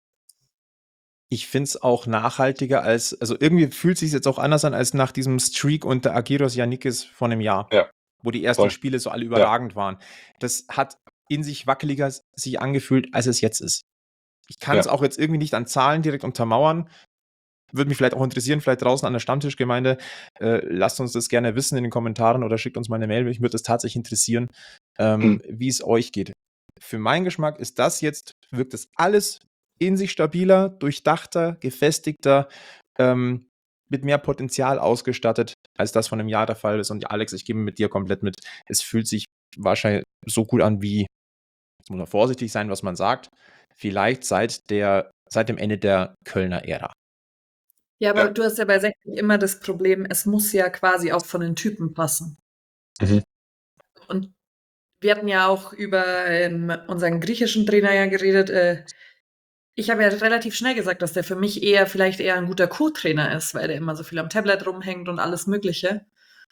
Ich finde es auch nachhaltiger als, also irgendwie fühlt es sich jetzt auch anders an als nach diesem Streak unter Agiros Yannikis von einem Jahr, Ja, wo die ersten voll. Spiele so alle überragend waren. Das hat in sich wackeliger sich angefühlt, als es jetzt ist. Ich kann es Ja. auch jetzt irgendwie nicht an Zahlen direkt untermauern. Würde mich vielleicht auch interessieren, vielleicht draußen an der Stammtischgemeinde. Äh, lasst uns das gerne wissen in den Kommentaren oder schickt uns mal eine Mail. Mich würde das tatsächlich interessieren, ähm, Hm. wie es euch geht. Für meinen Geschmack ist das jetzt, wirkt das alles in sich stabiler, durchdachter, gefestigter, ähm, mit mehr Potenzial ausgestattet, als das von einem Jahr der Fall ist. Und Alex, ich gebe mit dir komplett mit. Es fühlt sich wahrscheinlich so gut an wie, jetzt muss man vorsichtig sein, was man sagt, vielleicht seit der, seit dem Ende der Kölner Ära. Ja, aber Ja. du hast ja bei sechzig immer das Problem, es muss ja quasi auch von den Typen passen. Mhm. Und wir hatten ja auch über ähm, unseren griechischen Trainer ja geredet. Äh, ich habe ja relativ schnell gesagt, dass der für mich eher vielleicht eher ein guter Co-Trainer ist, weil der immer so viel am Tablet rumhängt und alles Mögliche.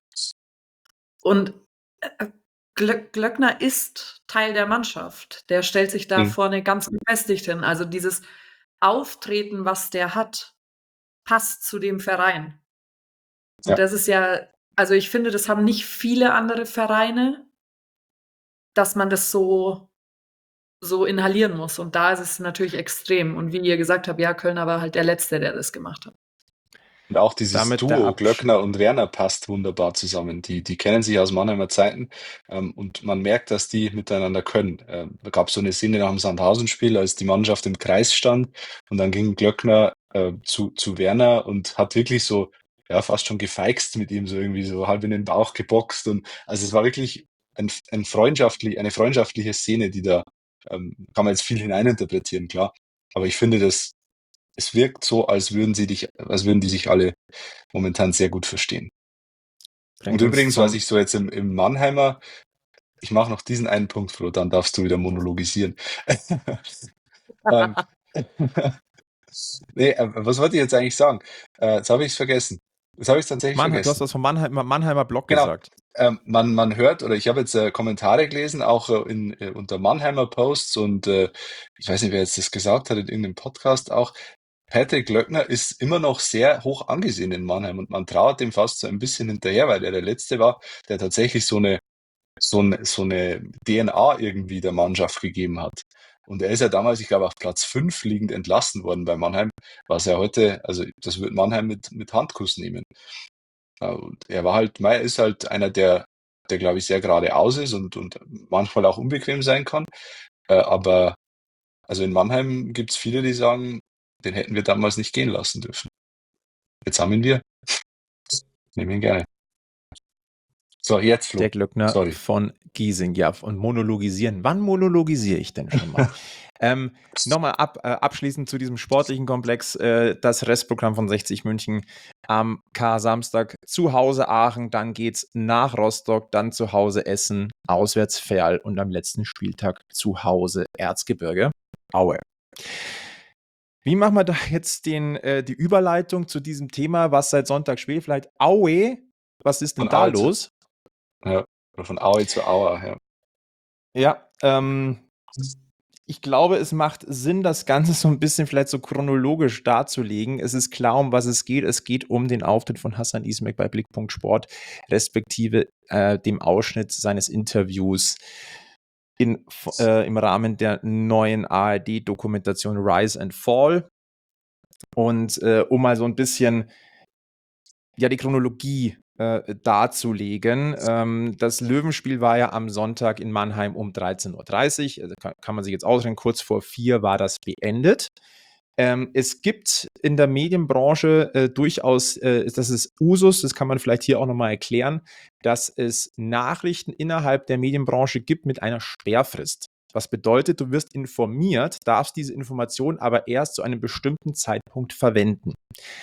Und äh, Glö- Glöckner ist Teil der Mannschaft. Der stellt sich da Mhm. vorne ganz gefestigt hin. Also dieses Auftreten, was der hat, passt zu dem Verein. Und Ja. das ist ja, also ich finde, das haben nicht viele andere Vereine, dass man das so, so inhalieren muss. Und da ist es natürlich extrem. Und wie ihr gesagt habt, ja, Kölner war halt der Letzte, der das gemacht hat. Und auch dieses Damit der Duo Absch- Glöckner und Werner passt wunderbar zusammen. Die, die kennen sich aus Mannheimer Zeiten ähm, und man merkt, dass die miteinander können. Ähm, da gab es so eine Szene nach dem Sandhausen-Spiel, als die Mannschaft im Kreis stand und dann ging Glöckner äh, zu, zu Werner und hat wirklich so, ja, fast schon gefeixt mit ihm, so irgendwie so halb in den Bauch geboxt. Und also es war wirklich ein, ein freundschaftlich, eine freundschaftliche Szene, die da, ähm, kann man jetzt viel hineininterpretieren, klar. Aber ich finde, das es wirkt so, als würden sie dich, als würden die sich alle momentan sehr gut verstehen. Bringt Und uns übrigens, zum- was ich so jetzt im, im Mannheimer, ich mache noch diesen einen Punkt, Flo, dann darfst du wieder monologisieren. ähm, nee, äh, was wollte ich jetzt eigentlich sagen? Äh, jetzt habe ich es vergessen. Jetzt habe ich es tatsächlich Mannheim, du vergessen. hast was vom Mannheimer, Mannheimer Blog Genau. gesagt. Ähm, man, man hört, oder ich habe jetzt äh, Kommentare gelesen, auch äh, in, äh, unter Mannheimer Posts und äh, ich weiß nicht, wer jetzt das gesagt hat, in irgendeinem Podcast auch. Patrick Glöckner ist immer noch sehr hoch angesehen in Mannheim und man trauert dem fast so ein bisschen hinterher, weil er der Letzte war, der tatsächlich so eine, so eine, so eine D N A irgendwie der Mannschaft gegeben hat. Und er ist ja damals, ich glaube, auf Platz fünf liegend entlassen worden bei Mannheim, was er heute, also das wird Mannheim mit, mit Handkuss nehmen. Ja, und er war halt, er ist halt einer, der, der glaube ich, sehr geradeaus ist und, und manchmal auch unbequem sein kann. Äh, aber also in Mannheim gibt es viele, die sagen, den hätten wir damals nicht gehen lassen dürfen. Jetzt haben ihn wir. Nehmen ihn gerne. So, jetzt Flo. Der Glöckner Sorry. von Giesing. Ja, und monologisieren. Wann monologisiere ich denn schon mal? ähm, Nochmal ab, äh, abschließend zu diesem sportlichen Komplex. Äh, das Restprogramm von sechzig München am K-Samstag. Zu Hause Aachen, dann geht's nach Rostock, dann zu Hause Essen, auswärts Ferl und am letzten Spieltag zu Hause Erzgebirge. Aue. Wie machen wir da jetzt den, äh, die Überleitung zu diesem Thema, was seit Sonntag spielt? Vielleicht Aue. Was ist denn Von da Aue zu- los? Ja, oder von Aue zu Aue, ja. Ja, ähm, Ich glaube, es macht Sinn, das Ganze so ein bisschen vielleicht so chronologisch darzulegen. Es ist klar, um was es geht. Es geht um den Auftritt von Hassan Ismail bei Blickpunkt Sport, respektive äh, dem Ausschnitt seines Interviews in, äh, im Rahmen der neuen A R D-Dokumentation Rise and Fall. Und äh, um mal so ein bisschen ja, die Chronologie äh, darzulegen. Ähm, das Löwenspiel war ja am Sonntag in Mannheim um dreizehn Uhr dreißig. Also kann, kann man sich jetzt ausrechnen, kurz vor vier war das beendet. Ähm, es gibt in der Medienbranche äh, durchaus, äh, das ist Usus, das kann man vielleicht hier auch nochmal erklären, dass es Nachrichten innerhalb der Medienbranche gibt mit einer Sperrfrist. Was bedeutet, du wirst informiert, darfst diese Information aber erst zu einem bestimmten Zeitpunkt verwenden.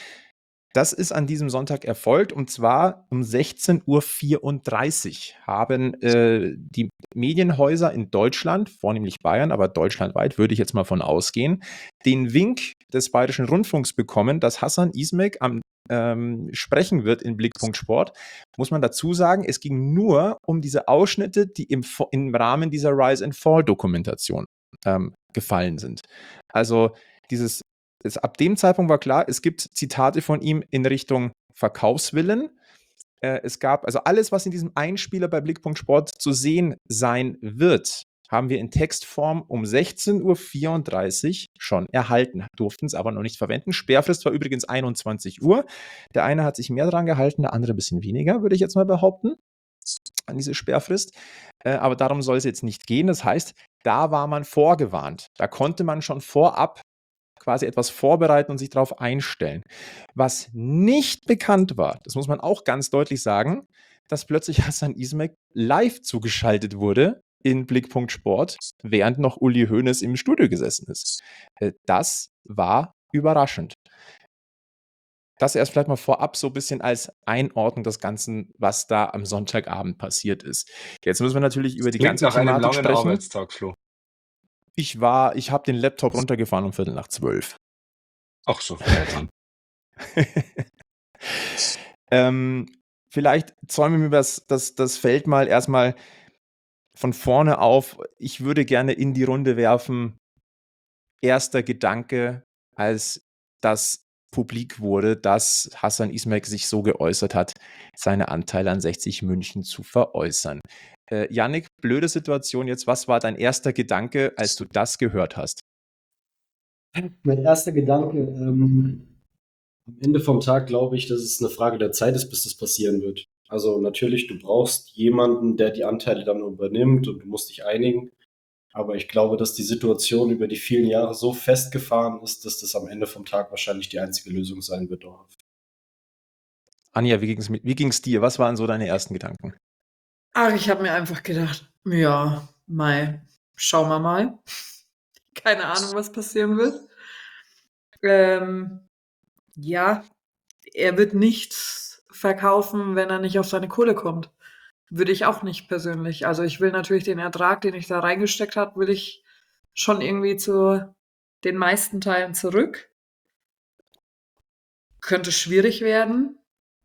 Das ist an diesem Sonntag erfolgt, und zwar um sechzehn Uhr vierunddreißig haben äh, die Medienhäuser in Deutschland, vornehmlich Bayern, aber deutschlandweit würde ich jetzt mal von ausgehen, den Wink des Bayerischen Rundfunks bekommen, dass Hassan Ismail am ähm, sprechen wird in Blickpunkt Sport. Muss man dazu sagen, es ging nur um diese Ausschnitte, die im, im Rahmen dieser Rise and Fall Dokumentation ähm, gefallen sind. Also dieses Es, ab dem Zeitpunkt war klar, es gibt Zitate von ihm in Richtung Verkaufswillen. Äh, es gab also alles, was in diesem Einspieler bei Blickpunkt Sport zu sehen sein wird, haben wir in Textform um sechzehn Uhr vierunddreißig schon erhalten, durften es aber noch nicht verwenden. Sperrfrist war übrigens einundzwanzig Uhr. Der eine hat sich mehr dran gehalten, der andere ein bisschen weniger, würde ich jetzt mal behaupten, an diese Sperrfrist. Äh, aber darum soll es jetzt nicht gehen. Das heißt, da war man vorgewarnt. Da konnte man schon vorab quasi etwas vorbereiten und sich darauf einstellen. Was nicht bekannt war, das muss man auch ganz deutlich sagen, dass plötzlich Hassan Ismail live zugeschaltet wurde in Blickpunkt Sport, während noch Uli Hoeneß im Studio gesessen ist. Das war überraschend. Das erst vielleicht mal vorab so ein bisschen als Einordnung des Ganzen, was da am Sonntagabend passiert ist. Jetzt müssen wir natürlich über die Klingt ganze nach einem Thematik langen sprechen. Arbeitstag, Flo. Ich war, ich habe den Laptop runtergefahren um Viertel nach zwölf. Ach so, ja dann. ähm, vielleicht zäumen wir das, das, das Feld mal erstmal von vorne auf. Ich würde gerne in die Runde werfen, erster Gedanke, als das publik wurde, dass Hassan Ismail sich so geäußert hat, seine Anteile an sechzig München zu veräußern. Äh, Yannick, blöde Situation jetzt. Was war dein erster Gedanke, als du das gehört hast? Mein erster Gedanke, ähm, am Ende vom Tag glaube ich, dass es eine Frage der Zeit ist, bis das passieren wird. Also natürlich, du brauchst jemanden, der die Anteile dann übernimmt, und du musst dich einigen. Aber ich glaube, dass die Situation über die vielen Jahre so festgefahren ist, dass das am Ende vom Tag wahrscheinlich die einzige Lösung sein wird. Anja, wie ging es wie ging's dir? Was waren so deine ersten Gedanken? Ach, ich habe mir einfach gedacht, ja, mal, schauen wir mal. Keine Ahnung, was passieren wird. Ähm, ja, er wird nichts verkaufen, wenn er nicht auf seine Kohle kommt. Würde ich auch nicht persönlich. Also ich will natürlich den Ertrag, den ich da reingesteckt habe, will ich schon irgendwie zu den meisten Teilen zurück. Könnte schwierig werden.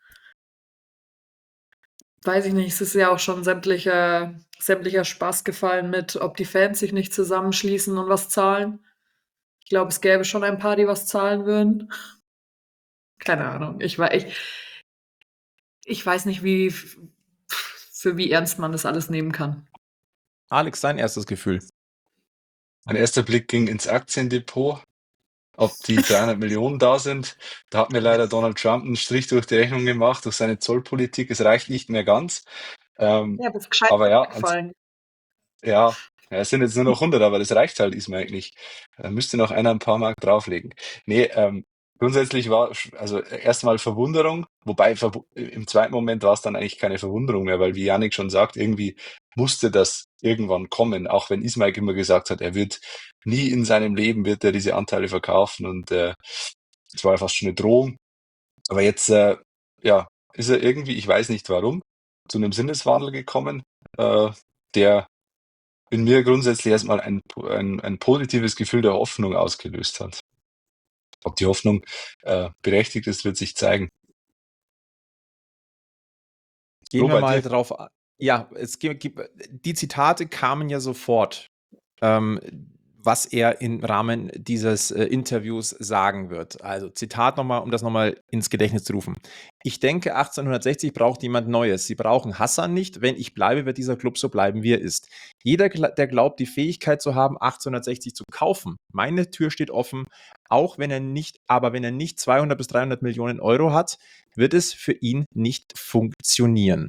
Weiß ich nicht, es ist ja auch schon sämtlicher, sämtlicher Spaß gefallen mit, ob die Fans sich nicht zusammenschließen und was zahlen. Ich glaube, es gäbe schon ein paar, die was zahlen würden. Keine Ahnung. Ich, ich, ich weiß nicht, wie, für wie ernst man das alles nehmen kann. Alex, dein erstes Gefühl? Mein erster Blick ging ins Aktiendepot, ob die dreihundert Millionen da sind. Da hat mir leider Donald Trump einen Strich durch die Rechnung gemacht, durch seine Zollpolitik. Es reicht nicht mehr ganz. Ähm, Ja, das ist gescheit aber ja, gefallen. ja, ja, es sind jetzt nur noch hundert, aber das reicht halt Ismail nicht. Da müsste noch einer ein paar Mark drauflegen. Nee, ähm, grundsätzlich war, also erstmal Verwunderung, wobei verw im zweiten Moment war es dann eigentlich keine Verwunderung mehr, weil wie Yannick schon sagt, irgendwie musste das irgendwann kommen, auch wenn Ismail immer gesagt hat, er wird nie in seinem Leben wird er diese Anteile verkaufen, und äh, es war ja fast schon eine Drohung. Aber jetzt, äh, ja, ist er irgendwie, ich weiß nicht warum, zu einem Sinneswandel gekommen, äh, der in mir grundsätzlich erstmal ein, ein, ein positives Gefühl der Hoffnung ausgelöst hat. Ob die Hoffnung äh, berechtigt ist, wird sich zeigen. Gehen Flo, wir bei mal dir? drauf. a- Ja, es gibt, gibt, die Zitate kamen ja sofort. Ähm, was er im Rahmen dieses äh, Interviews sagen wird. Also Zitat nochmal, um das nochmal ins Gedächtnis zu rufen. Ich denke, achtzehnhundertsechzig braucht jemand Neues. Sie brauchen Hassan nicht. Wenn ich bleibe, wird dieser Club so bleiben, wie er ist. Jeder, gla- der glaubt, die Fähigkeit zu haben, achtzehnhundertsechzig zu kaufen, meine Tür steht offen, auch wenn er nicht, aber wenn er nicht zweihundert bis dreihundert Millionen Euro hat, wird es für ihn nicht funktionieren.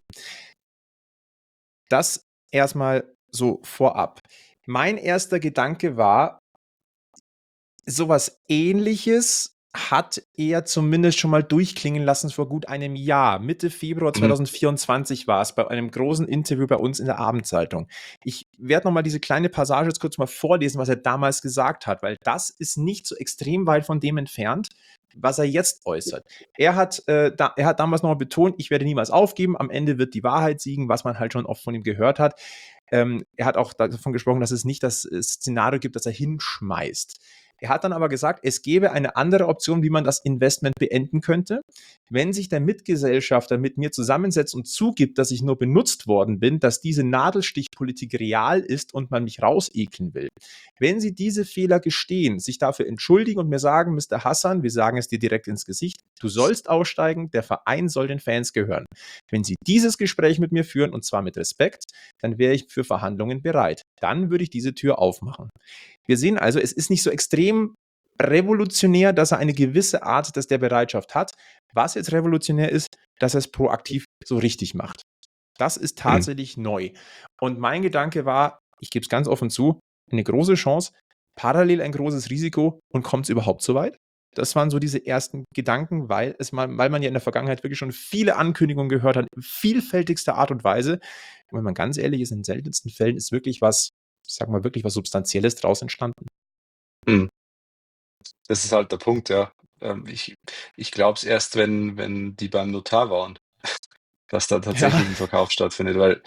Das erstmal so vorab. Mein erster Gedanke war, sowas Ähnliches hat er zumindest schon mal durchklingen lassen vor gut einem Jahr. Mitte Februar Mhm. zweitausendvierundzwanzig war es bei einem großen Interview bei uns in der Abendzeitung. Ich werde nochmal diese kleine Passage jetzt kurz mal vorlesen, was er damals gesagt hat, weil das ist nicht so extrem weit von dem entfernt, was er jetzt äußert. Er hat, äh, da, er hat damals nochmal betont, ich werde niemals aufgeben, am Ende wird die Wahrheit siegen, was man halt schon oft von ihm gehört hat. Ähm, er hat auch davon gesprochen, dass es nicht das äh, Szenario gibt, dass er hinschmeißt. Er hat dann aber gesagt, es gäbe eine andere Option, wie man das Investment beenden könnte. Wenn sich der Mitgesellschafter mit mir zusammensetzt und zugibt, dass ich nur benutzt worden bin, dass diese Nadelstichpolitik real ist und man mich rausekeln will. Wenn Sie diese Fehler gestehen, sich dafür entschuldigen und mir sagen, Mister Hassan, wir sagen es dir direkt ins Gesicht, du sollst aussteigen, der Verein soll den Fans gehören. Wenn Sie dieses Gespräch mit mir führen, und zwar mit Respekt, dann wäre ich für Verhandlungen bereit. Dann würde ich diese Tür aufmachen. Wir sehen also, es ist nicht so extrem revolutionär, dass er eine gewisse Art des der Bereitschaft hat. Was jetzt revolutionär ist, dass er es proaktiv so richtig macht. Das ist tatsächlich neu. Und mein Gedanke war, ich gebe es ganz offen zu, eine große Chance, parallel ein großes Risiko und kommt es überhaupt so weit? Das waren so diese ersten Gedanken, weil, es mal, weil man ja in der Vergangenheit wirklich schon viele Ankündigungen gehört hat, in vielfältigster Art und Weise. Und wenn man ganz ehrlich ist, in den seltensten Fällen ist wirklich was, ich sag mal, wirklich was Substanzielles draus entstanden. Mhm. Das ist halt der Punkt, ja. Ähm, ich ich glaube es erst, wenn wenn die beim Notar waren, dass da tatsächlich Ja. ein Verkauf stattfindet, weil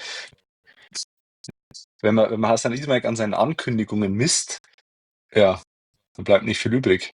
wenn man wenn man Hassan Ismail an seinen Ankündigungen misst, ja, dann bleibt nicht viel übrig.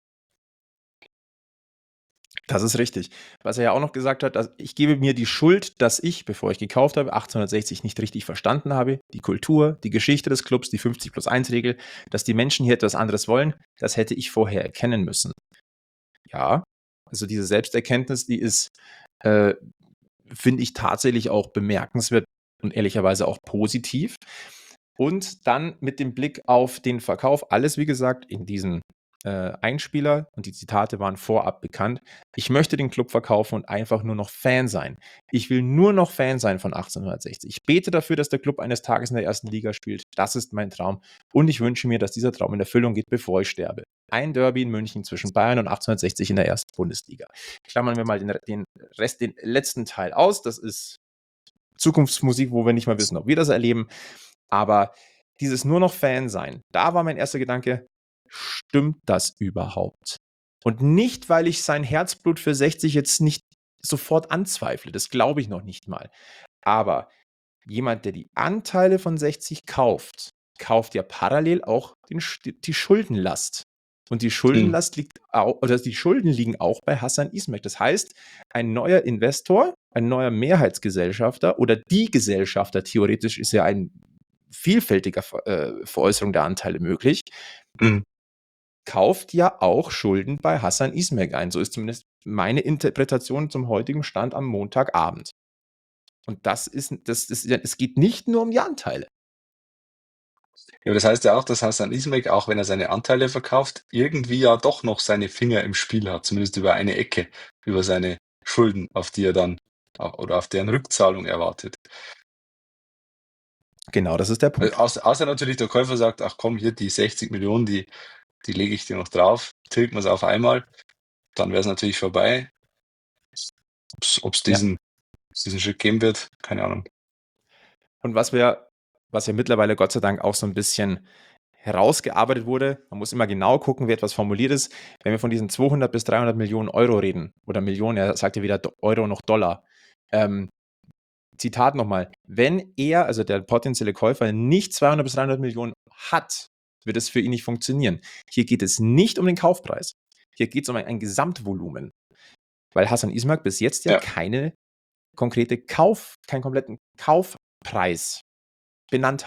Das ist richtig. Was er ja auch noch gesagt hat, dass ich gebe mir die Schuld, dass ich, bevor ich gekauft habe, achtzehnhundertsechzig nicht richtig verstanden habe. Die Kultur, die Geschichte des Clubs, die fünfzig plus eins Regel, dass die Menschen hier etwas anderes wollen, das hätte ich vorher erkennen müssen. Ja, also diese Selbsterkenntnis, die ist, äh, finde ich tatsächlich auch bemerkenswert und ehrlicherweise auch positiv. Und dann mit dem Blick auf den Verkauf, alles wie gesagt in diesem äh, Einspieler und die Zitate waren vorab bekannt. Ich möchte den Club verkaufen und einfach nur noch Fan sein. Ich will nur noch Fan sein von achtzehnhundertsechzig. Ich bete dafür, dass der Club eines Tages in der ersten Liga spielt. Das ist mein Traum. Und ich wünsche mir, dass dieser Traum in Erfüllung geht, bevor ich sterbe. Ein Derby in München zwischen Bayern und achtzehnhundertsechzig in der ersten Bundesliga. Klammern wir mal den, den Rest, den letzten Teil aus. Das ist Zukunftsmusik, wo wir nicht mal wissen, ob wir das erleben. Aber dieses nur noch Fan sein, da war mein erster Gedanke, stimmt das überhaupt? Und nicht, weil ich sein Herzblut für sechzig jetzt nicht sofort anzweifle, das glaube ich noch nicht mal. Aber jemand, der die Anteile von sechzig kauft, kauft ja parallel auch den, die Schuldenlast. Und die Schuldenlast liegt auch, oder die Schulden liegen auch bei Hassan Ismail. Das heißt, ein neuer Investor, ein neuer Mehrheitsgesellschafter oder die Gesellschafter, theoretisch ist ja ein vielfältiger äh, Veräußerung der Anteile möglich, Mhm. kauft ja auch Schulden bei Hassan Ismail ein. So ist zumindest meine Interpretation zum heutigen Stand am Montagabend. Und das ist, das ist, es geht nicht nur um die Anteile. Ja, aber das heißt ja auch, dass Hassan Ismail, auch wenn er seine Anteile verkauft, irgendwie ja doch noch seine Finger im Spiel hat, zumindest über eine Ecke, über seine Schulden, auf die er dann oder auf deren Rückzahlung er wartet. Genau, das ist der Punkt. Außer, außer natürlich der Käufer sagt, ach komm, hier die sechzig Millionen, die, die lege ich dir noch drauf, tilgt man es auf einmal, dann wäre es natürlich vorbei. Ob es diesen, diesen Schritt geben wird, keine Ahnung. Und was wir, was ja mittlerweile Gott sei Dank auch so ein bisschen herausgearbeitet wurde, man muss immer genau gucken, wie etwas formuliert ist, wenn wir von diesen zweihundert bis dreihundert Millionen Euro reden, oder Millionen, er sagt ja weder Euro noch Dollar, ähm, Zitat nochmal, wenn er, also der potenzielle Käufer, nicht zweihundert bis dreihundert Millionen hat, wird es für ihn nicht funktionieren. Hier geht es nicht um den Kaufpreis. Hier geht es um ein, ein Gesamtvolumen. Weil Hassan Ismail bis jetzt ja, Ja. keine konkrete Kauf, keinen kompletten Kaufpreis benannt hat.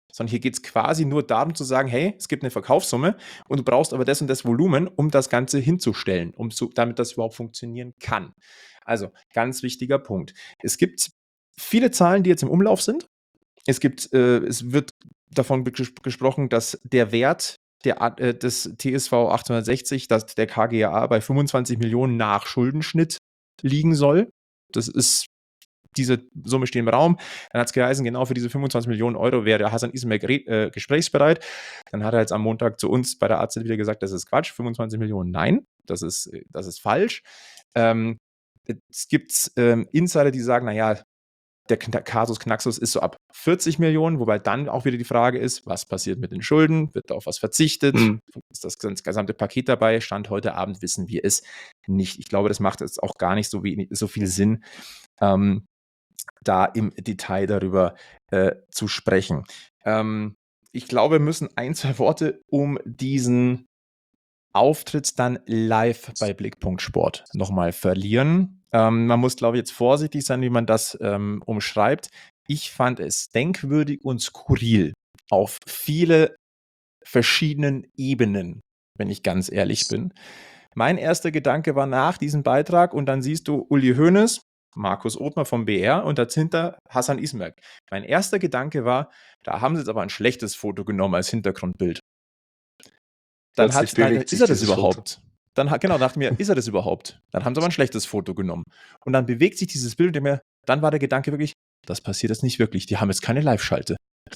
sondern hier geht es quasi nur darum zu sagen, hey, es gibt eine Verkaufssumme und du brauchst aber das und das Volumen, um das Ganze hinzustellen, um so, damit das überhaupt funktionieren kann. Also, ganz wichtiger Punkt. Es gibt viele Zahlen, die jetzt im Umlauf sind. Es gibt, äh, es wird davon ges gesprochen, dass der Wert der, äh, des T S V achthundertsechzig, dass der K G A bei fünfundzwanzig Millionen nach Schuldenschnitt liegen soll. Das ist, diese Summe steht im Raum. Dann hat es geheißen, genau für diese fünfundzwanzig Millionen Euro wäre Hasan Ismail äh, gesprächsbereit. Dann hat er jetzt am Montag zu uns bei der A Z wieder gesagt, das ist Quatsch, fünfundzwanzig Millionen, nein, das ist, das ist falsch. Ähm, es gibt ähm, Insider, die sagen, naja, der Kasus Knaxus ist so ab vierzig Millionen, wobei dann auch wieder die Frage ist, was passiert mit den Schulden? Wird da auf was verzichtet? Mhm. Ist das gesamte Paket dabei? Stand heute Abend wissen wir es nicht. Ich glaube, das macht jetzt auch gar nicht so, wenig, so viel Sinn, ähm, da im Detail darüber äh, zu sprechen. Ähm, ich glaube, wir müssen ein, zwei Worte um diesen Auftritt dann live bei Blickpunkt Sport nochmal verlieren. Ähm, man muss, glaube ich, jetzt vorsichtig sein, wie man das ähm, umschreibt. Ich fand es denkwürdig und skurril auf viele verschiedenen Ebenen, wenn ich ganz ehrlich bin. Mein erster Gedanke war nach diesem Beitrag und dann siehst du Uli Hoeneß, Markus Othmer vom B R und dahinter Hasan Ismail. Mein erster Gedanke war, da haben sie jetzt aber ein schlechtes Foto genommen als Hintergrundbild. Dann, hat, dann ist er das überhaupt. Foto. Dann hat, genau, dachte mir, ist er das überhaupt? Dann haben sie aber ein schlechtes Foto genommen. Und dann bewegt sich dieses Bild und mir, dann war der Gedanke wirklich, das passiert jetzt nicht wirklich. Die haben jetzt keine Live-Schalte.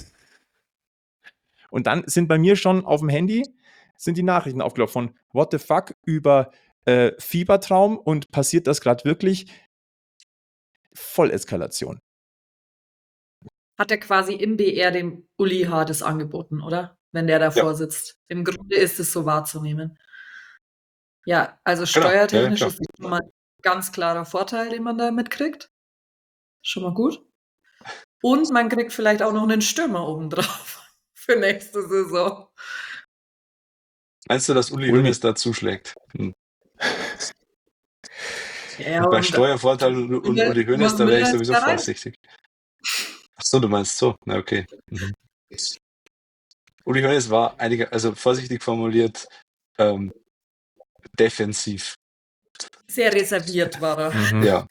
Und dann sind bei mir schon auf dem Handy sind die Nachrichten aufgelaufen von What the fuck über äh, Fiebertraum und passiert das gerade wirklich? Volleskalation. Hat er quasi im B R dem Uli H. das angeboten, oder? Wenn der davor ja. sitzt. Im Grunde ist es so wahrzunehmen. Ja, also steuertechnisch genau. ja, ja, ist das schon mal ein ganz klarer Vorteil, den man da mitkriegt. Schon mal gut. Und man kriegt vielleicht auch noch einen Stürmer obendrauf für nächste Saison. Meinst du, dass Uli Hoeneß da zuschlägt? Hm. Ja, bei Steuervorteil und, und Uli Hoeneß, da wäre ich sowieso vorsichtig. Achso, du meinst so. Na, okay. Mhm. Uli Hoeneß war einige, also vorsichtig formuliert, ähm, defensiv. Sehr reserviert war er. Mhm. Ja.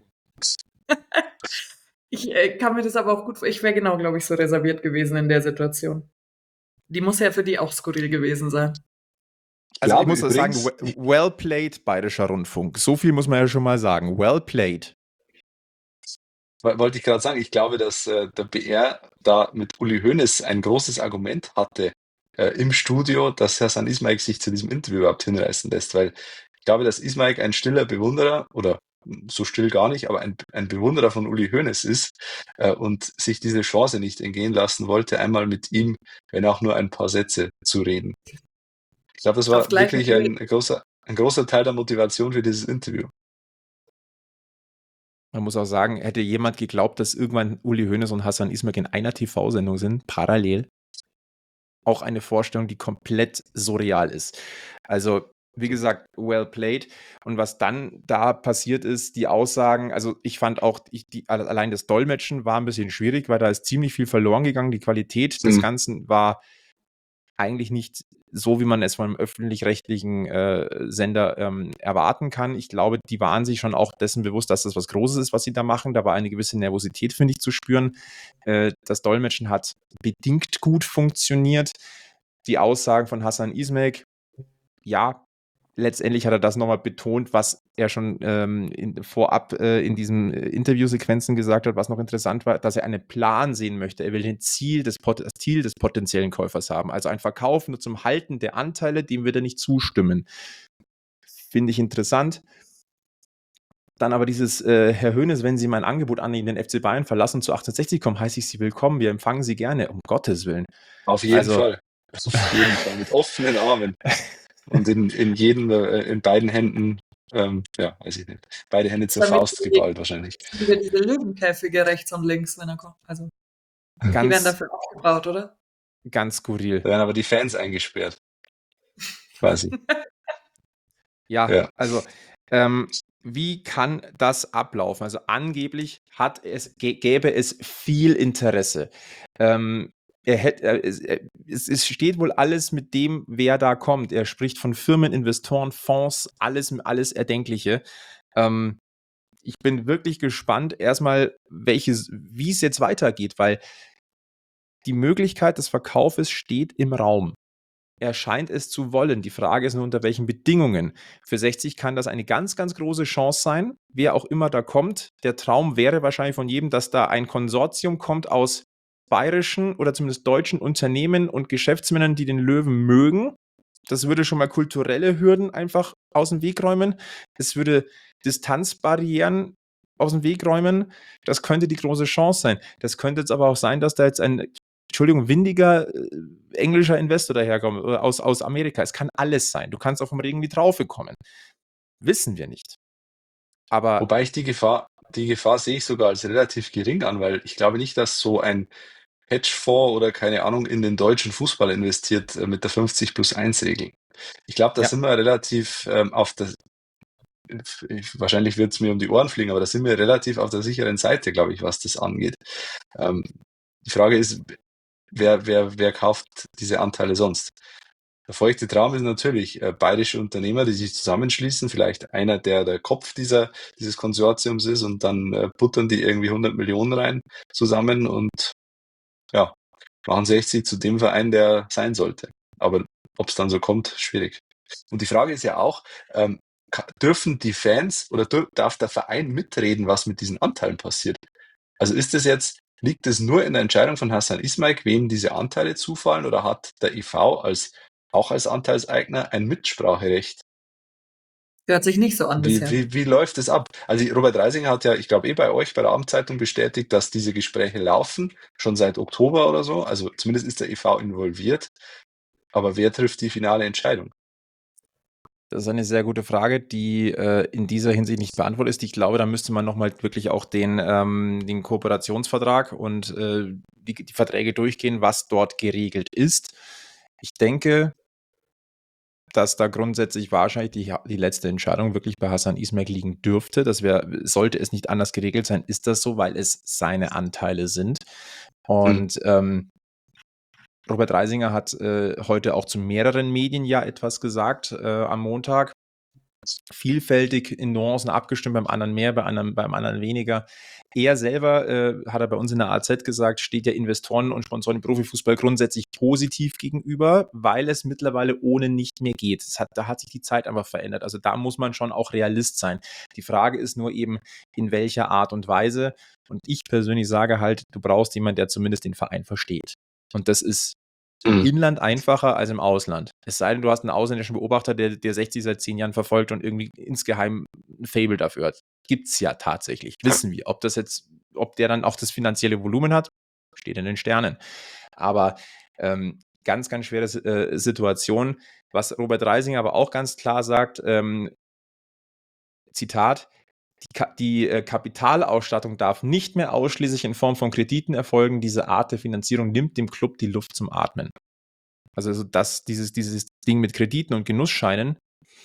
Ich äh, kann mir das aber auch gut vorstellen. Ich wäre genau, glaube ich, so reserviert gewesen in der Situation. Die muss ja für die auch skurril gewesen sein. Also ich muss übrigens sagen, well played, Bayerischer Rundfunk. So viel muss man ja schon mal sagen. Well played. Wollte ich gerade sagen, ich glaube, dass äh, der B R da mit Uli Hoeneß ein großes Argument hatte äh, im Studio, dass Hasan Ismail sich zu diesem Interview überhaupt hinreißen lässt, weil ich glaube, dass Ismail ein stiller Bewunderer oder so still gar nicht, aber ein, ein Bewunderer von Uli Hoeneß ist äh, und sich diese Chance nicht entgehen lassen wollte, einmal mit ihm, wenn auch nur ein paar Sätze zu reden. Ich glaube, das war wirklich ein, ein, großer, ein großer Teil der Motivation für dieses Interview. Man muss auch sagen, hätte jemand geglaubt, dass irgendwann Uli Hoeneß und Hasan Ismail in einer T V-Sendung sind, parallel, auch eine Vorstellung, die komplett surreal ist. Also, wie gesagt, well played. Und was dann da passiert ist, die Aussagen, also ich fand auch, ich, die, allein das Dolmetschen war ein bisschen schwierig, weil da ist ziemlich viel verloren gegangen. Die Qualität des mhm. Ganzen war eigentlich nicht so, wie man es von einem öffentlich-rechtlichen äh, Sender ähm, erwarten kann. Ich glaube, die waren sich schon auch dessen bewusst, dass das was Großes ist, was sie da machen. Da war eine gewisse Nervosität, finde ich, zu spüren. Äh, das Dolmetschen hat bedingt gut funktioniert. Die Aussagen von Hasan Ismail, ja, letztendlich hat er das nochmal betont, was er schon ähm, in, vorab äh, in diesen äh, Interviewsequenzen gesagt hat, was noch interessant war, dass er einen Plan sehen möchte. Er will ein Ziel des, Pot- das Ziel des potenziellen Käufers haben. Also ein Verkauf nur zum Halten der Anteile, dem wird er nicht zustimmen. Finde ich interessant. Dann aber dieses, äh, Herr Hoeneß, wenn Sie mein Angebot annehmen, den F C Bayern verlassen und zu achtundsechzig kommen, heiße ich Sie willkommen. Wir empfangen Sie gerne, um Gottes Willen. Auf jeden also, Fall. Auf jeden Fall. Mit offenen Armen. Und in, in jedem, äh, in beiden Händen, ähm, ja, weiß ich nicht, beide Hände zur Faust geballt wahrscheinlich. Über diese Löwenkäfige rechts und links, wenn er kommt. Also, ganz, die werden dafür aufgebaut, oder? Ganz skurril. Da werden aber die Fans eingesperrt. Quasi. ja, ja, also, ähm, wie kann das ablaufen? Also angeblich hat es, gäbe es viel Interesse. Ähm, er hätte, er, es, er, es, es steht wohl alles mit dem, wer da kommt. Er spricht von Firmen, Investoren, Fonds, alles, alles Erdenkliche. Ähm, ich bin wirklich gespannt, erstmal, welches, wie es jetzt weitergeht, weil die Möglichkeit des Verkaufes steht im Raum. Er scheint es zu wollen. Die Frage ist nur, unter welchen Bedingungen. Für sechzig kann das eine ganz, ganz große Chance sein. Wer auch immer da kommt, der Traum wäre wahrscheinlich von jedem, dass da ein Konsortium kommt aus bayerischen oder zumindest deutschen Unternehmen und Geschäftsmännern, die den Löwen mögen. Das würde schon mal kulturelle Hürden einfach aus dem Weg räumen. Es würde Distanzbarrieren aus dem Weg räumen. Das könnte die große Chance sein. Das könnte jetzt aber auch sein, dass da jetzt ein, Entschuldigung, windiger äh, englischer Investor daherkommt oder aus, aus Amerika. Es kann alles sein. Du kannst auch vom Regen in die Traufe kommen. Wissen wir nicht. Aber Wobei ich die Gefahr, die Gefahr sehe ich sogar als relativ gering an, weil ich glaube nicht, dass so ein Hedgefonds oder keine Ahnung in den deutschen Fußball investiert äh, mit der fünfzig plus eins Regel. Ich glaube, da Ja. sind wir relativ ähm, auf der, ich, wahrscheinlich wird es mir um die Ohren fliegen, aber da sind wir relativ auf der sicheren Seite, glaube ich, was das angeht. Ähm, die Frage ist, wer, wer, wer kauft diese Anteile sonst? Der feuchte Traum ist natürlich äh, bayerische Unternehmer, die sich zusammenschließen, vielleicht einer, der der Kopf dieser, dieses Konsortiums ist und dann äh, buttern die irgendwie hundert Millionen rein zusammen und ja, machen sechzig zu dem Verein, der sein sollte. Aber ob es dann so kommt, schwierig. Und die Frage ist ja auch, ähm, ka- dürfen die Fans oder dür- darf der Verein mitreden, was mit diesen Anteilen passiert? Also ist es jetzt, liegt es nur in der Entscheidung von Hassan Ismail, wem diese Anteile zufallen, oder hat der I V als, auch als Anteilseigner ein Mitspracherecht? Hört sich nicht so an Wie, bisher. wie, wie läuft es ab? Also Robert Reisinger hat ja, ich glaube, eh bei euch bei der Abendzeitung bestätigt, dass diese Gespräche laufen, schon seit Oktober oder so. Also zumindest ist der E V involviert. Aber wer trifft die finale Entscheidung? Das ist eine sehr gute Frage, die äh, in dieser Hinsicht nicht beantwortet ist. Ich glaube, da müsste man nochmal wirklich auch den, ähm, den Kooperationsvertrag und äh, die, die Verträge durchgehen, was dort geregelt ist. Ich denke, dass da grundsätzlich wahrscheinlich die, die letzte Entscheidung wirklich bei Hassan Ismail liegen dürfte. Das wär, sollte es nicht anders geregelt sein, ist das so, weil es seine Anteile sind. Und ähm, Robert Reisinger hat äh, heute auch zu mehreren Medien ja etwas gesagt äh, am Montag. Vielfältig in Nuancen abgestimmt, beim anderen mehr, bei einem, beim anderen weniger. Er selber, äh, hat er bei uns in der A Z gesagt, steht ja Investoren und Sponsoren im Profifußball grundsätzlich positiv gegenüber, weil es mittlerweile ohne nicht mehr geht. Es hat, da hat sich die Zeit einfach verändert. Also da muss man schon auch Realist sein. Die Frage ist nur eben, in welcher Art und Weise. Und ich persönlich sage halt, du brauchst jemanden, der zumindest den Verein versteht. Und das ist im Mhm. Inland einfacher als im Ausland. Es sei denn, du hast einen ausländischen Beobachter, der, der sechzig seit zehn Jahren verfolgt und irgendwie insgeheim ein Faible dafür hat. Gibt es ja tatsächlich. Wissen wir. Ob das jetzt, ob der dann auch das finanzielle Volumen hat, steht in den Sternen. Aber ähm, ganz, ganz schwere äh, Situation. Was Robert Reisinger aber auch ganz klar sagt, ähm, Zitat, die, Ka die äh, Kapitalausstattung darf nicht mehr ausschließlich in Form von Krediten erfolgen. Diese Art der Finanzierung nimmt dem Club die Luft zum Atmen. Also, also das, dieses, dieses Ding mit Krediten und Genussscheinen,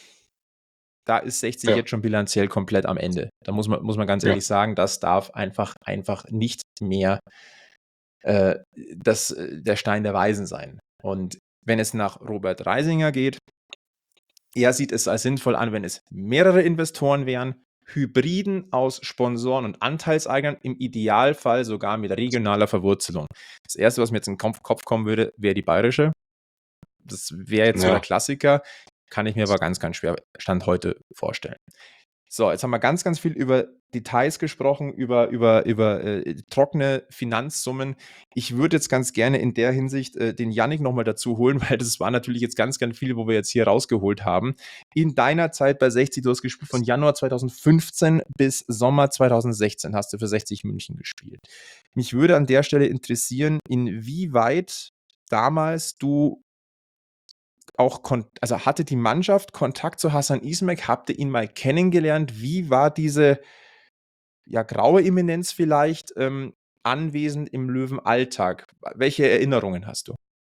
da ist sechzig Ja. jetzt schon bilanziell komplett am Ende. Da muss man, muss man ganz Ja. ehrlich sagen, das darf einfach, einfach nicht mehr äh, das, äh, der Stein der Weisen sein. Und wenn es nach Robert Reisinger geht, er sieht es als sinnvoll an, wenn es mehrere Investoren wären, Hybriden aus Sponsoren und Anteilseignern, im Idealfall sogar mit regionaler Verwurzelung. Das Erste, was mir jetzt in den Kopf, Kopf kommen würde, wäre die bayerische. Das wäre jetzt so Ja. der Klassiker, kann ich mir aber ganz, ganz schwer Stand heute vorstellen. So, jetzt haben wir ganz, ganz viel über Details gesprochen, über, über, über äh, trockene Finanzsummen. Ich würde jetzt ganz gerne in der Hinsicht äh, den Yannick nochmal dazu holen, weil das war natürlich jetzt ganz, ganz viel, wo wir jetzt hier rausgeholt haben. In deiner Zeit bei sechzig, du hast gespielt von Januar zweitausendfünfzehn bis Sommer zweitausendsechzehn hast du für sechzig München gespielt. Mich würde an der Stelle interessieren, inwieweit damals du auch, also hatte die Mannschaft Kontakt zu Hassan Ismail? Habt ihr ihn mal kennengelernt? Wie war diese, ja, graue Eminenz vielleicht ähm, anwesend im Löwenalltag? Welche Erinnerungen hast du?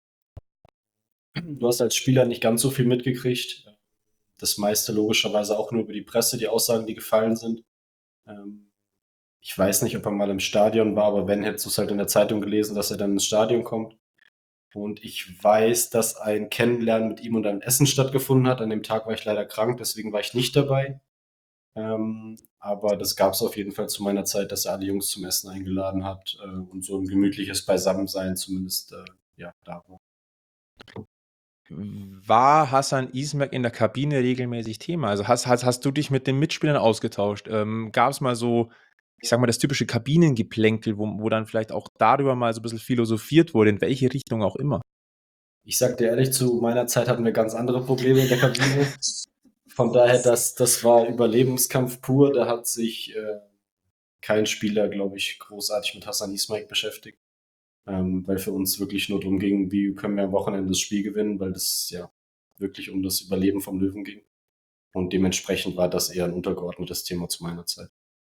Du hast als Spieler nicht ganz so viel mitgekriegt. Das meiste logischerweise auch nur über die Presse, die Aussagen, die gefallen sind. Ähm, ich weiß nicht, ob er mal im Stadion war, aber wenn, hättest du es halt in der Zeitung gelesen, dass er dann ins Stadion kommt. Und ich weiß, dass ein Kennenlernen mit ihm und einem Essen stattgefunden hat. An dem Tag war ich leider krank, deswegen war ich nicht dabei. Ähm, aber das gab es auf jeden Fall zu meiner Zeit, dass er alle Jungs zum Essen eingeladen hat äh, und so ein gemütliches Beisammensein zumindest äh, ja, da war. War Hasan Ismail in der Kabine regelmäßig Thema? Also hast, hast, hast du dich mit den Mitspielern ausgetauscht? Ähm, Gab es mal so, ich sag mal, das typische Kabinengeplänkel, wo, wo dann vielleicht auch darüber mal so ein bisschen philosophiert wurde, in welche Richtung auch immer? Ich sag dir ehrlich, zu meiner Zeit hatten wir ganz andere Probleme in der Kabine. Von daher, das, das war Überlebenskampf pur. Da hat sich äh, kein Spieler, glaube ich, großartig mit Hasan Ismail beschäftigt. Ähm, weil für uns wirklich nur darum ging, wie können wir am Wochenende das Spiel gewinnen, weil das ja wirklich um das Überleben vom Löwen ging. Und dementsprechend war das eher ein untergeordnetes Thema zu meiner Zeit.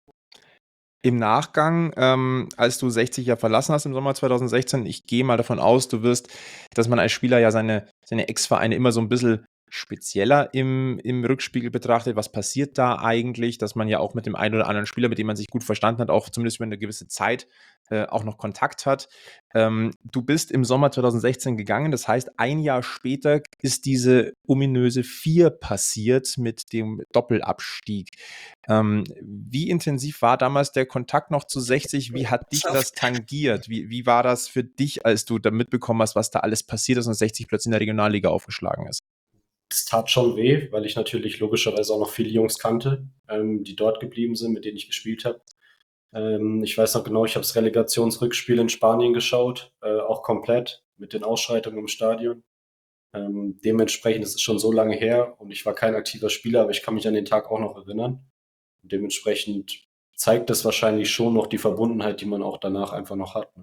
Im Nachgang, ähm, als du sechzig ja verlassen hast im Sommer zweitausendsechzehn, ich gehe mal davon aus, du wirst, dass man als Spieler ja seine, seine Ex-Vereine immer so ein bisschen spezieller im, im Rückspiegel betrachtet. Was passiert da eigentlich? Dass man ja auch mit dem einen oder anderen Spieler, mit dem man sich gut verstanden hat, auch zumindest über eine gewisse Zeit äh, auch noch Kontakt hat. Ähm, du bist im Sommer zweitausendsechzehn gegangen, das heißt, ein Jahr später ist diese ominöse vier passiert mit dem Doppelabstieg. Ähm, wie intensiv war damals der Kontakt noch zu sechzig? Wie hat dich das tangiert? Wie, wie war das für dich, als du da mitbekommen hast, was da alles passiert ist und sechzig plötzlich in der Regionalliga aufgeschlagen ist? Es tat schon weh, weil ich natürlich logischerweise auch noch viele Jungs kannte, ähm, die dort geblieben sind, mit denen ich gespielt habe. Ähm, ich weiß noch genau, ich habe das Relegationsrückspiel in Spanien geschaut, äh, auch komplett mit den Ausschreitungen im Stadion. Ähm, dementsprechend ist es schon so lange her und ich war kein aktiver Spieler, aber ich kann mich an den Tag auch noch erinnern. Und dementsprechend zeigt das wahrscheinlich schon noch die Verbundenheit, die man auch danach einfach noch hat. Ne?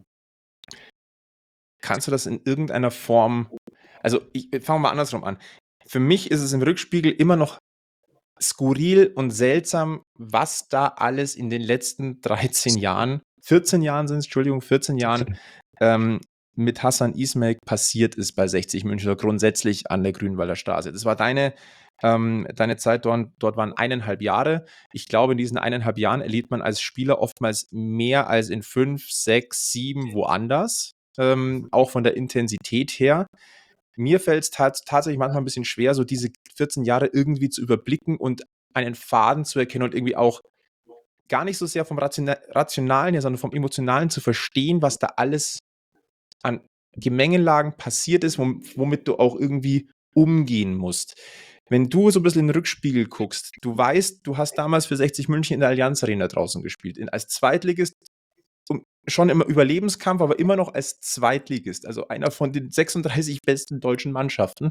Kannst du das in irgendeiner Form, also ich fange mal andersrum an. Für mich ist es im Rückspiegel immer noch skurril und seltsam, was da alles in den letzten dreizehn Jahren, vierzehn Jahren sind es, Entschuldigung, vierzehn Jahren ähm, mit Hasan Ismail passiert ist bei sechzig München oder grundsätzlich an der Grünwalder Straße. Das war deine, ähm, deine Zeit dort, dort waren eineinhalb Jahre. Ich glaube, in diesen eineinhalb Jahren erlebt man als Spieler oftmals mehr als in fünf, sechs, sieben woanders, ähm, auch von der Intensität her. Mir fällt es tats tatsächlich manchmal ein bisschen schwer, so diese vierzehn Jahre irgendwie zu überblicken und einen Faden zu erkennen und irgendwie auch gar nicht so sehr vom Rationa Rationalen her, sondern vom Emotionalen zu verstehen, was da alles an Gemengenlagen passiert ist, wom womit du auch irgendwie umgehen musst. Wenn du so ein bisschen in den Rückspiegel guckst, du weißt, du hast damals für sechzig München in der Allianz Arena draußen gespielt, in als Zweitligist um schon im Überlebenskampf, aber immer noch als Zweitligist, also einer von den sechsunddreißig besten deutschen Mannschaften.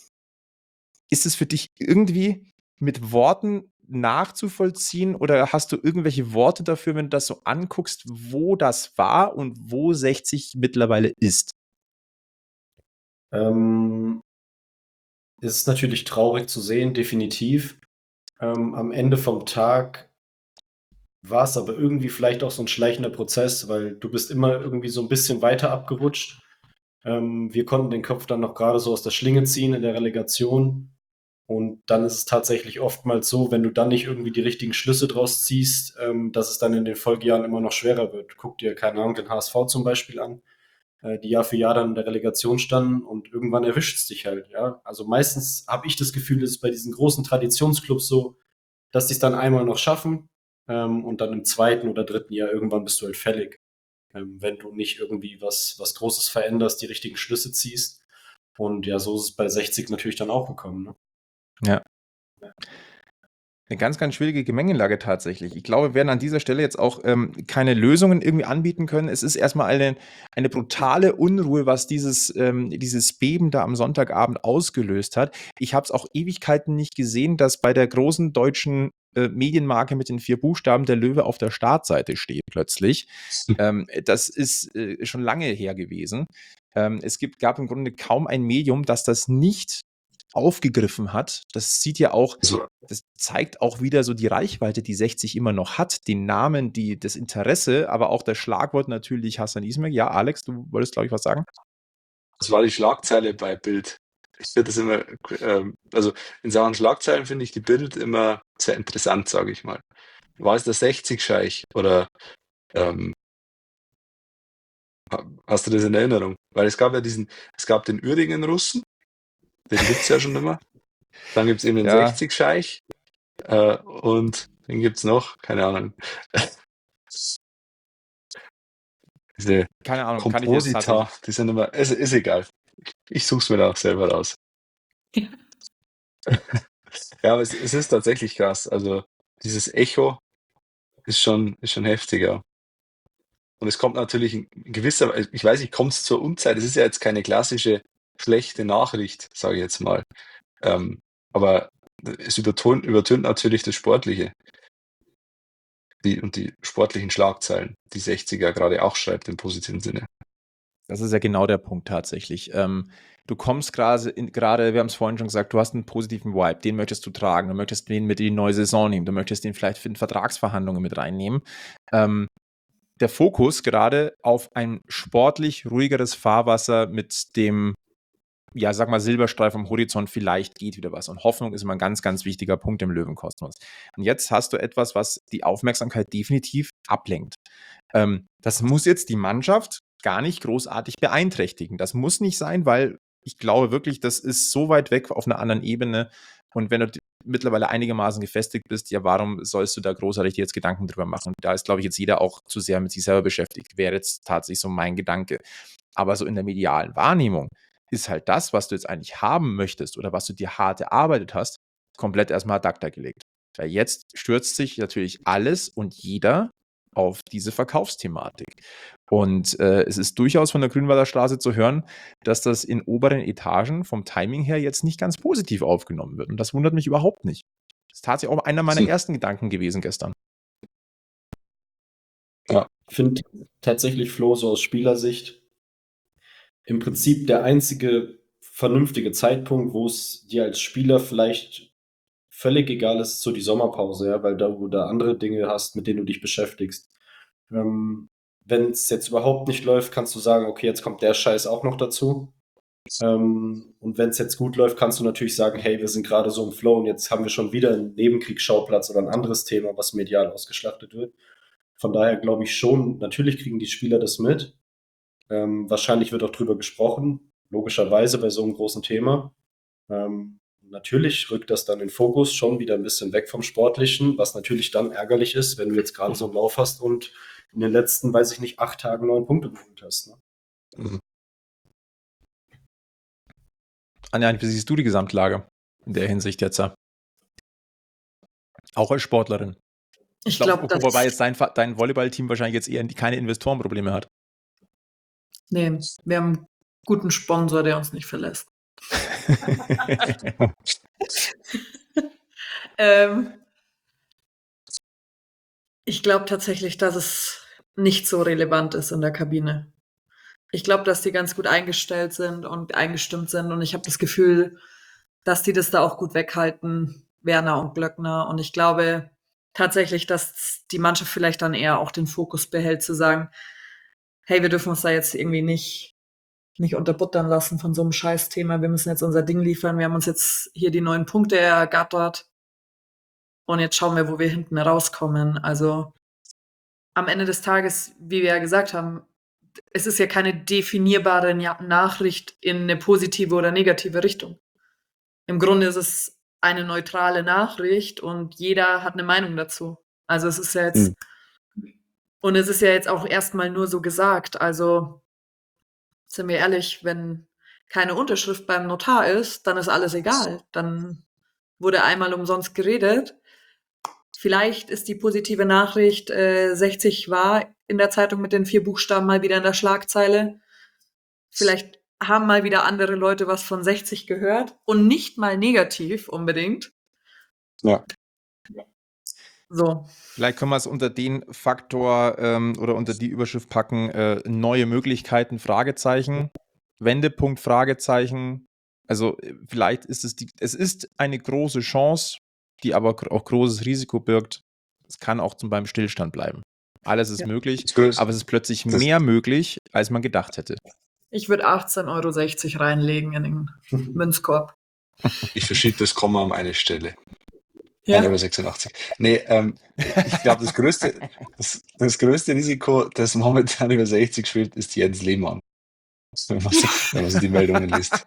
Ist es für dich irgendwie mit Worten nachzuvollziehen oder hast du irgendwelche Worte dafür, wenn du das so anguckst, wo das war und wo sechzig mittlerweile ist? Ähm, es ist natürlich traurig zu sehen, definitiv. Ähm, am Ende vom Tag war es aber irgendwie vielleicht auch so ein schleichender Prozess, weil du bist immer irgendwie so ein bisschen weiter abgerutscht. Ähm, wir konnten den Kopf dann noch gerade so aus der Schlinge ziehen in der Relegation. Und dann ist es tatsächlich oftmals so, wenn du dann nicht irgendwie die richtigen Schlüsse draus ziehst, ähm, dass es dann in den Folgejahren immer noch schwerer wird. Guck dir, keine Ahnung, den H S V zum Beispiel an, äh, die Jahr für Jahr dann in der Relegation standen und irgendwann erwischt es dich halt, ja. Also meistens habe ich das Gefühl, dass es bei diesen großen Traditionsclubs so, dass die es dann einmal noch schaffen ähm, und dann im zweiten oder dritten Jahr irgendwann bist du halt fällig. Ähm, wenn du nicht irgendwie was, was Großes veränderst, die richtigen Schlüsse ziehst. Und ja, so ist es bei sechzig natürlich dann auch gekommen. Ne? Ja. Eine ganz, ganz schwierige Gemengelage tatsächlich. Ich glaube, wir werden an dieser Stelle jetzt auch ähm, keine Lösungen irgendwie anbieten können. Es ist erstmal eine, eine brutale Unruhe, was dieses, ähm, dieses Beben da am Sonntagabend ausgelöst hat. Ich habe es auch Ewigkeiten nicht gesehen, dass bei der großen deutschen äh, Medienmarke mit den vier Buchstaben der Löwe auf der Startseite steht plötzlich. Ähm, das ist äh, schon lange her gewesen. Ähm, es gibt, gab im Grunde kaum ein Medium, das das nicht aufgegriffen hat. Das sieht ja auch, Also, das zeigt auch wieder so die Reichweite, die sechzig immer noch hat, den Namen, die, das Interesse, aber auch das Schlagwort natürlich Hasan Ismail. Ja, Alex, du wolltest, glaube ich, was sagen? das war die Schlagzeile bei Bild. Ich finde das immer, ähm, also in Sachen Schlagzeilen finde ich die Bild immer sehr interessant, sage ich mal. War es der sechzig-Scheich oder ähm, Hast du das in Erinnerung? Weil es gab ja diesen, es gab den Uerdingen-Russen, den gibt es ja schon immer. Dann gibt es eben den Ja. sechzig-Scheich äh, und den gibt es noch, keine Ahnung. Diese Keine Ahnung, kann ich jetzt Komposita, tatsächlich. die sind immer, ist, ist egal. Ich suche es mir da auch selber raus. Ja, aber es, es ist tatsächlich krass. Also dieses Echo ist schon, ist schon heftiger. Und es kommt natürlich in gewisser Weise, ich weiß nicht, kommt es zur Unzeit. Es ist ja jetzt keine klassische schlechte Nachricht, sage ich jetzt mal. Ähm, aber es übertönt, übertönt natürlich das Sportliche. Die, und die sportlichen Schlagzeilen, die sechziger gerade auch schreibt im positiven Sinne. Das ist ja genau der Punkt tatsächlich. Ähm, du kommst gerade, in- gerade, wir haben es vorhin schon gesagt, du hast einen positiven Vibe, den möchtest du tragen, du möchtest den mit in die neue Saison nehmen, du möchtest den vielleicht für die Vertragsverhandlungen mit reinnehmen. Ähm, der Fokus gerade auf ein sportlich ruhigeres Fahrwasser mit dem, ja, sag mal, Silberstreif am Horizont, vielleicht geht wieder was. Und Hoffnung ist immer ein ganz, ganz wichtiger Punkt im Löwenkosmos. Und jetzt hast du etwas, was die Aufmerksamkeit definitiv ablenkt. Ähm, das muss jetzt die Mannschaft gar nicht großartig beeinträchtigen. Das muss nicht sein, weil ich glaube wirklich, das ist so weit weg auf einer anderen Ebene. Und wenn du d- mittlerweile einigermaßen gefestigt bist, ja, warum sollst du da großartig dir jetzt Gedanken drüber machen? Und da ist, glaube ich, jetzt jeder auch zu sehr mit sich selber beschäftigt. Wäre jetzt tatsächlich so mein Gedanke. Aber so in der medialen Wahrnehmung ist halt das, was du jetzt eigentlich haben möchtest oder was du dir hart erarbeitet hast, komplett erstmal ad acta gelegt. Weil jetzt stürzt sich natürlich alles und jeder auf diese Verkaufsthematik. Und äh, es ist durchaus von der Grünwalder Straße zu hören, dass das in oberen Etagen vom Timing her jetzt nicht ganz positiv aufgenommen wird. Und das wundert mich überhaupt nicht. Das ist tatsächlich auch einer meiner Hm. ersten Gedanken gewesen gestern. Ich finde tatsächlich, Flo, so aus Spielersicht, im Prinzip der einzige vernünftige Zeitpunkt, wo es dir als Spieler vielleicht völlig egal ist, so die Sommerpause, ja, weil da, wo du andere Dinge hast, mit denen du dich beschäftigst. Ähm, Wenn es jetzt überhaupt nicht läuft, kannst du sagen, okay, jetzt kommt der Scheiß auch noch dazu. Ähm, und wenn es jetzt gut läuft, kannst du natürlich sagen, hey, wir sind gerade so im Flow und jetzt haben wir schon wieder einen Nebenkriegsschauplatz oder ein anderes Thema, was medial ausgeschlachtet wird. Von daher glaube ich schon, natürlich kriegen die Spieler das mit. Ähm, wahrscheinlich wird auch drüber gesprochen, logischerweise bei so einem großen Thema. Ähm, natürlich rückt das dann den Fokus schon wieder ein bisschen weg vom Sportlichen, was natürlich dann ärgerlich ist, wenn du jetzt gerade so einen Lauf hast und in den letzten, weiß ich nicht, acht Tagen neun Punkte geholt hast. Ne? Mhm. Anja, wie siehst du die Gesamtlage in der Hinsicht jetzt? Auch als Sportlerin. Ich Ich glaube, glaube, dass. wobei jetzt dein, Fa- dein Volleyballteam wahrscheinlich jetzt eher keine Investorenprobleme hat. Nee, wir haben einen guten Sponsor, der uns nicht verlässt. ähm, ich glaube tatsächlich, dass es nicht so relevant ist in der Kabine. Ich glaube, dass die ganz gut eingestellt sind und eingestimmt sind und ich habe das Gefühl, dass die das da auch gut weghalten, Werner und Glöckner. Und ich glaube tatsächlich, dass die Mannschaft vielleicht dann eher auch den Fokus behält, zu sagen, hey, wir dürfen uns da jetzt irgendwie nicht, nicht unterbuttern lassen von so einem Scheißthema. Wir müssen jetzt unser Ding liefern. Wir haben uns jetzt hier die neun Punkte ergattert. Und jetzt schauen wir, wo wir hinten rauskommen. Also am Ende des Tages, wie wir ja gesagt haben, es ist ja keine definierbare Nachricht in eine positive oder negative Richtung. Im Grunde ist es eine neutrale Nachricht und jeder hat eine Meinung dazu. Also es ist ja jetzt, Mhm. und es ist ja jetzt auch erstmal nur so gesagt. Also sind wir ehrlich, wenn keine Unterschrift beim Notar ist, dann ist alles egal. Dann wurde einmal umsonst geredet. Vielleicht ist die positive Nachricht, äh, sechzig war in der Zeitung mit den vier Buchstaben mal wieder in der Schlagzeile. Vielleicht haben mal wieder andere Leute was von sechzig gehört und nicht mal negativ unbedingt. Ja. So. Vielleicht können wir es unter den Faktor ähm, oder unter die Überschrift packen, äh, neue Möglichkeiten, Fragezeichen, Wendepunkt, Fragezeichen. Also äh, vielleicht ist es die, es ist eine große Chance, die aber gr- auch großes Risiko birgt. Es kann auch zum beim Stillstand bleiben. Alles ist Ja. möglich, Das Größte- aber es ist plötzlich das- mehr möglich, als man gedacht hätte. Ich würde achtzehn Euro sechzig reinlegen in den Münzkorb. Ich verschiebe das Komma um eine Stelle. eins Ja. Euro sechsundachtzig. Nee, ähm, ich glaube, das größte, das, das größte Risiko, das momentan über sechzig spielt, ist Jens Lehmann. Wenn man, so, wenn man so die Meldungen liest.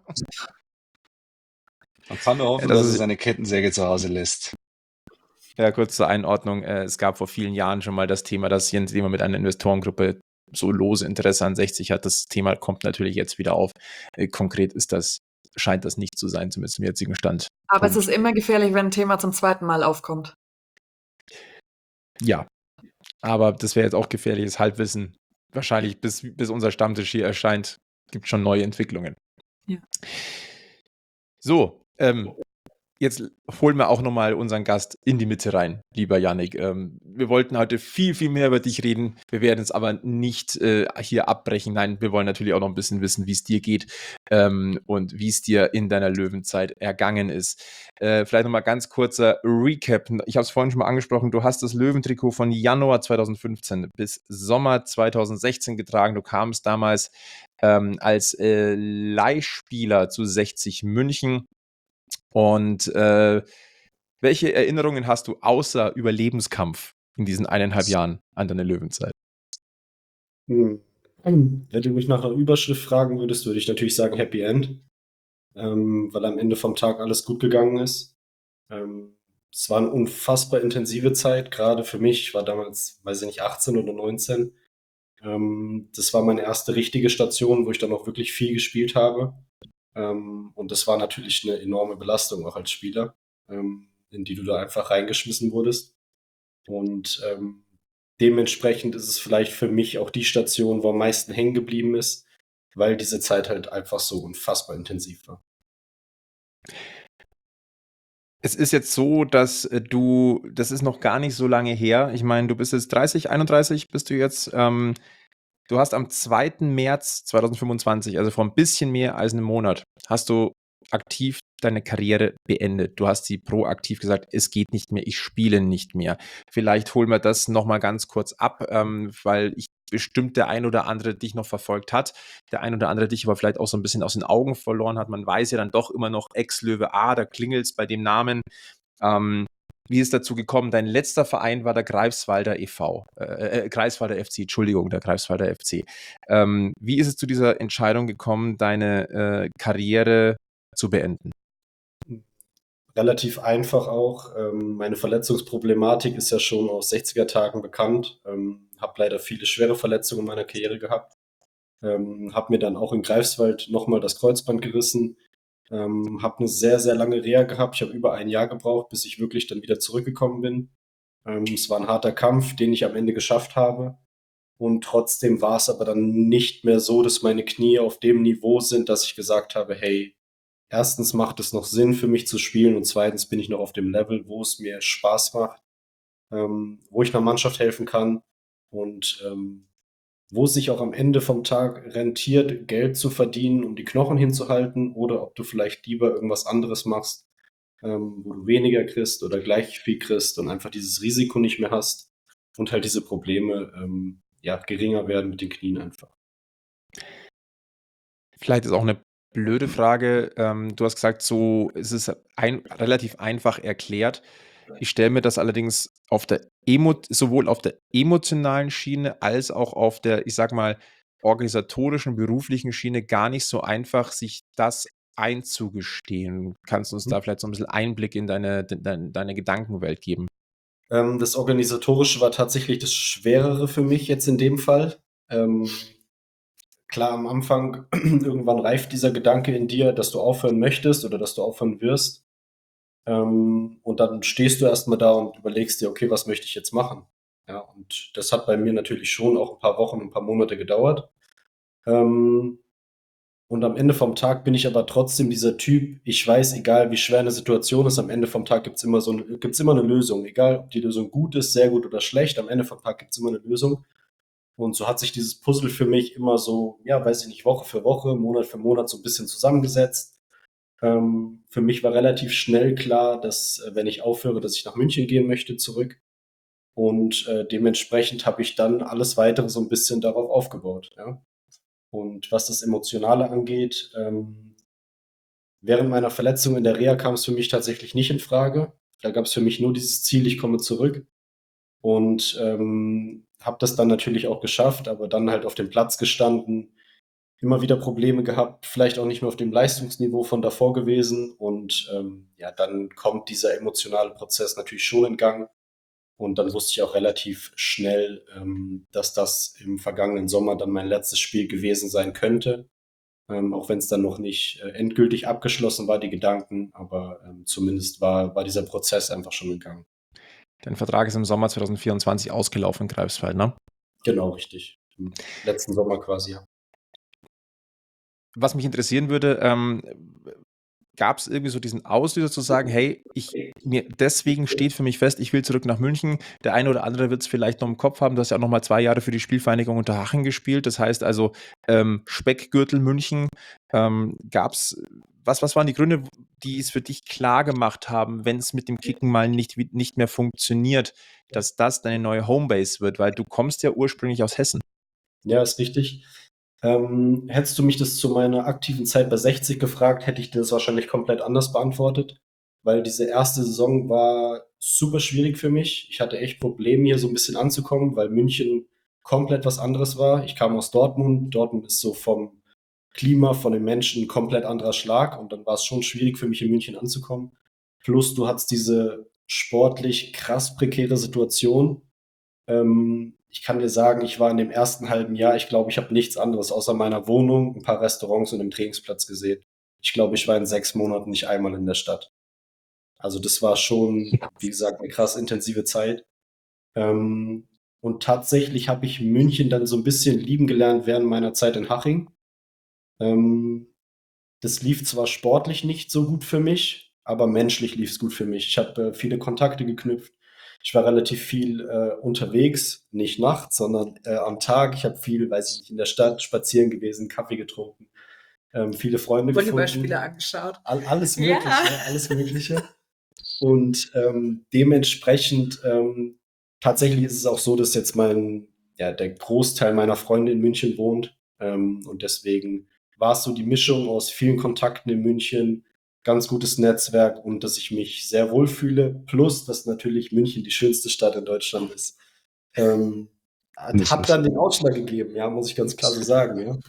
Man kann nur Ja, hoffen, das dass er ist, seine Kettensäge zu Hause lässt. ja, kurz zur Einordnung. Äh, es gab vor vielen Jahren schon mal das Thema, dass Jens Lehmann mit einer Investorengruppe so lose Interesse an sechzig hat. Das Thema kommt natürlich jetzt wieder auf. Äh, konkret ist das, scheint das nicht zu sein, zumindest im jetzigen Stand. Aber es Punkt. ist immer gefährlich, wenn ein Thema zum zweiten Mal aufkommt. Ja, aber das wäre jetzt auch gefährliches Halbwissen. Wahrscheinlich bis, bis unser Stammtisch hier erscheint, gibt schon neue Entwicklungen. Ja. So, ähm, jetzt holen wir auch nochmal unseren Gast in die Mitte rein, lieber Yannick. Ähm, wir wollten heute viel, viel mehr über dich reden. Wir werden es aber nicht äh, hier abbrechen. Nein, wir wollen natürlich auch noch ein bisschen wissen, wie es dir geht ähm, und wie es dir in deiner Löwenzeit ergangen ist. Äh, vielleicht nochmal ganz kurzer Recap. Ich habe es vorhin schon mal angesprochen. Du hast das Löwentrikot von Januar zweitausendfünfzehn bis Sommer zweitausendsechzehn getragen. Du kamst damals ähm, als äh, Leihspieler zu sechzig München. Und äh, welche Erinnerungen hast du außer Überlebenskampf in diesen eineinhalb Jahren an deine Löwenzeit? Hm. Wenn du mich nach einer Überschrift fragen würdest, würde ich natürlich sagen Happy End, ähm, weil am Ende vom Tag alles gut gegangen ist. Ähm, es war eine unfassbar intensive Zeit, gerade für mich. Ich war damals, weiß ich nicht, achtzehn oder neunzehn. Ähm, das war meine erste richtige Station, wo ich dann auch wirklich viel gespielt habe. Ähm, und das war natürlich eine enorme Belastung auch als Spieler, ähm, in die du da einfach reingeschmissen wurdest. Und ähm, dementsprechend ist es vielleicht für mich auch die Station, wo am meisten hängen geblieben ist, weil diese Zeit halt einfach so unfassbar intensiv war. Es ist jetzt so, dass äh, du, das ist noch gar nicht so lange her. Ich meine, du bist jetzt dreißig, einunddreißig bist du jetzt. Ähm, du hast am zweiten März zweitausendfünfundzwanzig, also vor ein bisschen mehr als einem Monat, hast du aktiv deine Karriere beendet. Du hast sie proaktiv gesagt, es geht nicht mehr, ich spiele nicht mehr. Vielleicht holen wir das nochmal ganz kurz ab, ähm, weil ich bestimmt der ein oder andere dich noch verfolgt hat, der ein oder andere dich aber vielleicht auch so ein bisschen aus den Augen verloren hat. Man weiß ja dann doch immer noch Ex-Löwe A, da klingelt es bei dem Namen. Ähm, wie ist es dazu gekommen? Dein letzter Verein war der Greifswalder e V, äh, äh, Greifswalder F C, Entschuldigung, der Greifswalder F C. Ähm, wie ist es zu dieser Entscheidung gekommen, deine äh, Karriere zu beenden? Relativ einfach auch. Ähm, meine Verletzungsproblematik ist ja schon aus sechziger-Tagen bekannt. Ähm, habe leider viele schwere Verletzungen in meiner Karriere gehabt. Ähm, habe mir dann auch in Greifswald nochmal das Kreuzband gerissen. Ähm, habe eine sehr, sehr lange Reha gehabt. Ich habe über ein Jahr gebraucht, bis ich wirklich dann wieder zurückgekommen bin. Ähm, es war ein harter Kampf, den ich am Ende geschafft habe. Und trotzdem war es aber dann nicht mehr so, dass meine Knie auf dem Niveau sind, dass ich gesagt habe, hey, erstens macht es noch Sinn für mich zu spielen und zweitens bin ich noch auf dem Level, wo es mir Spaß macht, ähm, wo ich einer Mannschaft helfen kann und ähm, wo es sich auch am Ende vom Tag rentiert, Geld zu verdienen, um die Knochen hinzuhalten oder ob du vielleicht lieber irgendwas anderes machst, ähm, wo du weniger kriegst oder gleich viel kriegst und einfach dieses Risiko nicht mehr hast und halt diese Probleme ähm, ja, geringer werden mit den Knien einfach. Vielleicht ist auch eine blöde Frage. Ähm, du hast gesagt, so ist es ein, relativ einfach erklärt. Ich stelle mir das allerdings auf der Emo sowohl auf der emotionalen Schiene als auch auf der, ich sag mal, organisatorischen, beruflichen Schiene gar nicht so einfach, sich das einzugestehen. Kannst du uns da vielleicht so ein bisschen Einblick in deine, deine, deine Gedankenwelt geben? Ähm, das Organisatorische war tatsächlich das Schwerere für mich jetzt in dem Fall. Ähm, klar, am Anfang, irgendwann reift dieser Gedanke in dir, dass du aufhören möchtest oder dass du aufhören wirst. Ähm, und dann stehst du erstmal da und überlegst dir, okay, was möchte ich jetzt machen? Ja, und das hat bei mir natürlich schon auch ein paar Wochen, ein paar Monate gedauert. Ähm, und am Ende vom Tag bin ich aber trotzdem dieser Typ, ich weiß, egal wie schwer eine Situation ist, am Ende vom Tag gibt's immer so eine, gibt's immer eine Lösung. Egal, ob die Lösung gut ist, sehr gut oder schlecht, am Ende vom Tag gibt's immer eine Lösung. Und so hat sich dieses Puzzle für mich immer so, ja, weiß ich nicht, Woche für Woche, Monat für Monat so ein bisschen zusammengesetzt. Ähm, für mich war relativ schnell klar, dass, äh, wenn ich aufhöre, dass ich nach München gehen möchte zurück. Und äh, dementsprechend habe ich dann alles weitere so ein bisschen darauf aufgebaut. Ja? Und was das Emotionale angeht, ähm, während meiner Verletzung in der Reha kam es für mich tatsächlich nicht in Frage. Da gab es für mich nur dieses Ziel, ich komme zurück. Und ähm, habe das dann natürlich auch geschafft, aber dann halt auf dem Platz gestanden, immer wieder Probleme gehabt, vielleicht auch nicht mehr auf dem Leistungsniveau von davor gewesen. Und ähm, ja, dann kommt dieser emotionale Prozess natürlich schon in Gang. Und dann wusste ich auch relativ schnell, ähm, dass das im vergangenen Sommer dann mein letztes Spiel gewesen sein könnte. Ähm, auch wenn es dann noch nicht äh, endgültig abgeschlossen war, die Gedanken. Aber ähm, zumindest war, war dieser Prozess einfach schon in Gang. Dein Vertrag ist im Sommer zwanzig vierundzwanzig ausgelaufen in Greifswald, ne? Genau, richtig. Im letzten Sommer quasi, ja. Was mich interessieren würde, ähm, gab es irgendwie so diesen Auslöser zu sagen, hey, ich, mir, deswegen steht für mich fest, ich will zurück nach München. Der eine oder andere wird es vielleicht noch im Kopf haben, du hast ja auch noch mal zwei Jahre für die Spielvereinigung Unterhaching gespielt. Das heißt also ähm, Speckgürtel München. Ähm, gab es, was, was waren die Gründe, die es für dich klar gemacht haben, wenn es mit dem Kicken mal nicht, nicht mehr funktioniert, dass das deine neue Homebase wird? Weil du kommst ja ursprünglich aus Hessen. Ja, ist richtig. Ähm, hättest du mich das zu meiner aktiven Zeit bei sechzig gefragt, hätte ich dir das wahrscheinlich komplett anders beantwortet, weil diese erste Saison war super schwierig für mich. Ich hatte echt Probleme, hier so ein bisschen anzukommen, weil München komplett was anderes war. Ich kam aus Dortmund. Dortmund ist so vom Klima, von den Menschen ein komplett anderer Schlag und dann war es schon schwierig für mich in München anzukommen. Plus du hattest diese sportlich krass prekäre Situation. Ähm, ich kann dir sagen, ich war in dem ersten halben Jahr, ich glaube, ich habe nichts anderes außer meiner Wohnung, ein paar Restaurants und einen Trainingsplatz gesehen. Ich glaube, ich war in sechs Monaten nicht einmal in der Stadt. Also das war schon, wie gesagt, eine krass intensive Zeit. Ähm, und tatsächlich habe ich München dann so ein bisschen lieben gelernt während meiner Zeit in Haching. Ähm, das lief zwar sportlich nicht so gut für mich, aber menschlich lief es gut für mich. Ich habe äh, viele Kontakte geknüpft. Ich war relativ viel äh, unterwegs, nicht nachts, sondern äh, am Tag. Ich habe viel, weiß ich nicht, in der Stadt spazieren gewesen, Kaffee getrunken, ähm, viele Freunde gefunden. Volleyballspieler angeschaut. All, alles Ja. Mögliche, alles Mögliche. Und ähm, dementsprechend ähm, tatsächlich ist es auch so, dass jetzt mein, ja, der Großteil meiner Freunde in München wohnt. Ähm, und deswegen war es so die Mischung aus vielen Kontakten in München, ganz gutes Netzwerk und dass ich mich sehr wohl fühle. Plus, dass natürlich München die schönste Stadt in Deutschland ist. Ähm, hat Mindestens. dann den Ausschlag gegeben, ja, muss ich ganz klar so sagen, ja.